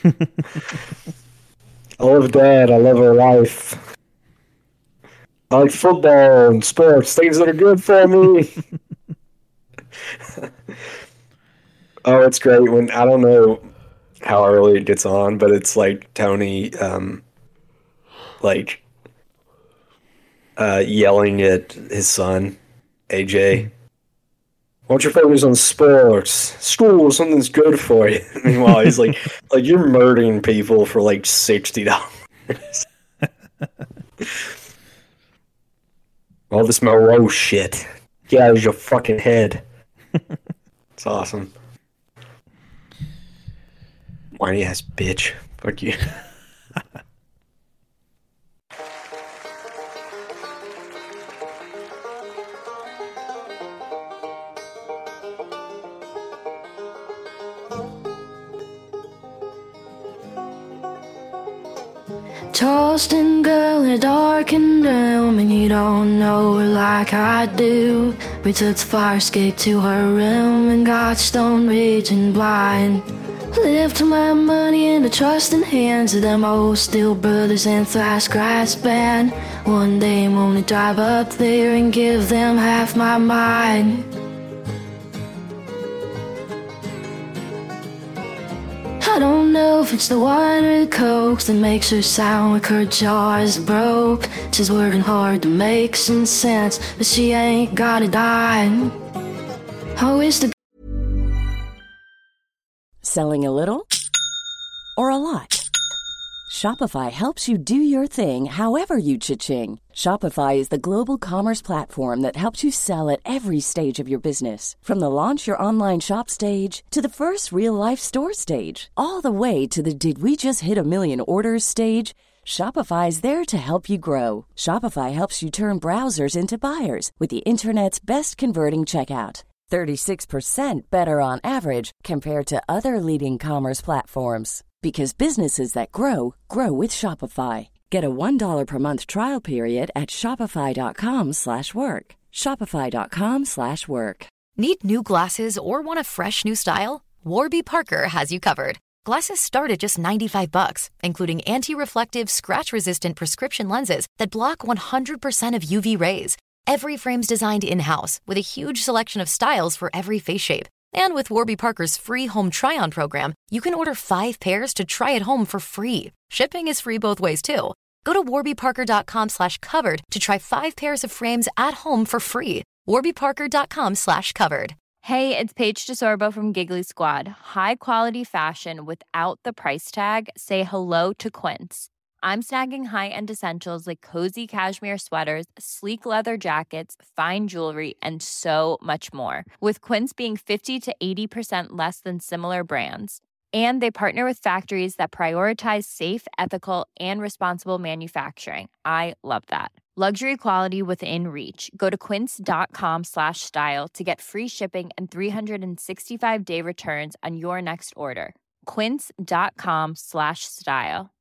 I love Dad. I love her life. I like football and sports, things that are good for me. Oh, it's great when, I don't know how early it gets on, but it's like Tony, um, like, uh, yelling at his son, A J. Why don't you focus on sports? School, something's good for you. Meanwhile, he's like, like you're murdering people for like sixty dollars. All this Moreau shit. Get out of your fucking head. It's awesome. Whiny ass bitch. Fuck you. Charleston girl, in a darkened room, and you don't know her like I do. We took the fire escape to her room and got stone raging blind. Left my money in the trusting hands of them old Steel Brothers and Thrash Grass Band. One day I'm gonna drive up there and give them half my mind. I don't know if it's the wine or the coke that makes her sound like her jaw is broke. She's working hard to make some sense, but she ain't got a dime. I wish the Selling a little or a lot? Shopify helps you do your thing however you cha-ching. Shopify is the global commerce platform that helps you sell at every stage of your business. From the launch your online shop stage to the first real-life store stage, all the way to the did we just hit a million orders stage. Shopify is there to help you grow. Shopify helps you turn browsers into buyers with the internet's best converting checkout. thirty-six percent better on average compared to other leading commerce platforms. Because businesses that grow, grow with Shopify. Get a one dollar per month trial period at shopify.com slash work. Shopify.com slash work. Need new glasses or want a fresh new style? Warby Parker has you covered. Glasses start at just ninety-five bucks, including anti-reflective, scratch-resistant prescription lenses that block one hundred percent of U V rays. Every frame's designed in-house with a huge selection of styles for every face shape. And with Warby Parker's free home try-on program, you can order five pairs to try at home for free. Shipping is free both ways, too. Go to warbyparker.com slash covered to try five pairs of frames at home for free. warbyparker.com slash covered. Hey, it's Paige DeSorbo from Giggly Squad. High quality fashion without the price tag. Say hello to Quince. I'm snagging high-end essentials like cozy cashmere sweaters, sleek leather jackets, fine jewelry, and so much more. With Quince being fifty to eighty percent less than similar brands. And they partner with factories that prioritize safe, ethical, and responsible manufacturing. I love that. Luxury quality within reach. Go to quince.com slash style to get free shipping and three sixty-five day returns on your next order. Quince.com slash style.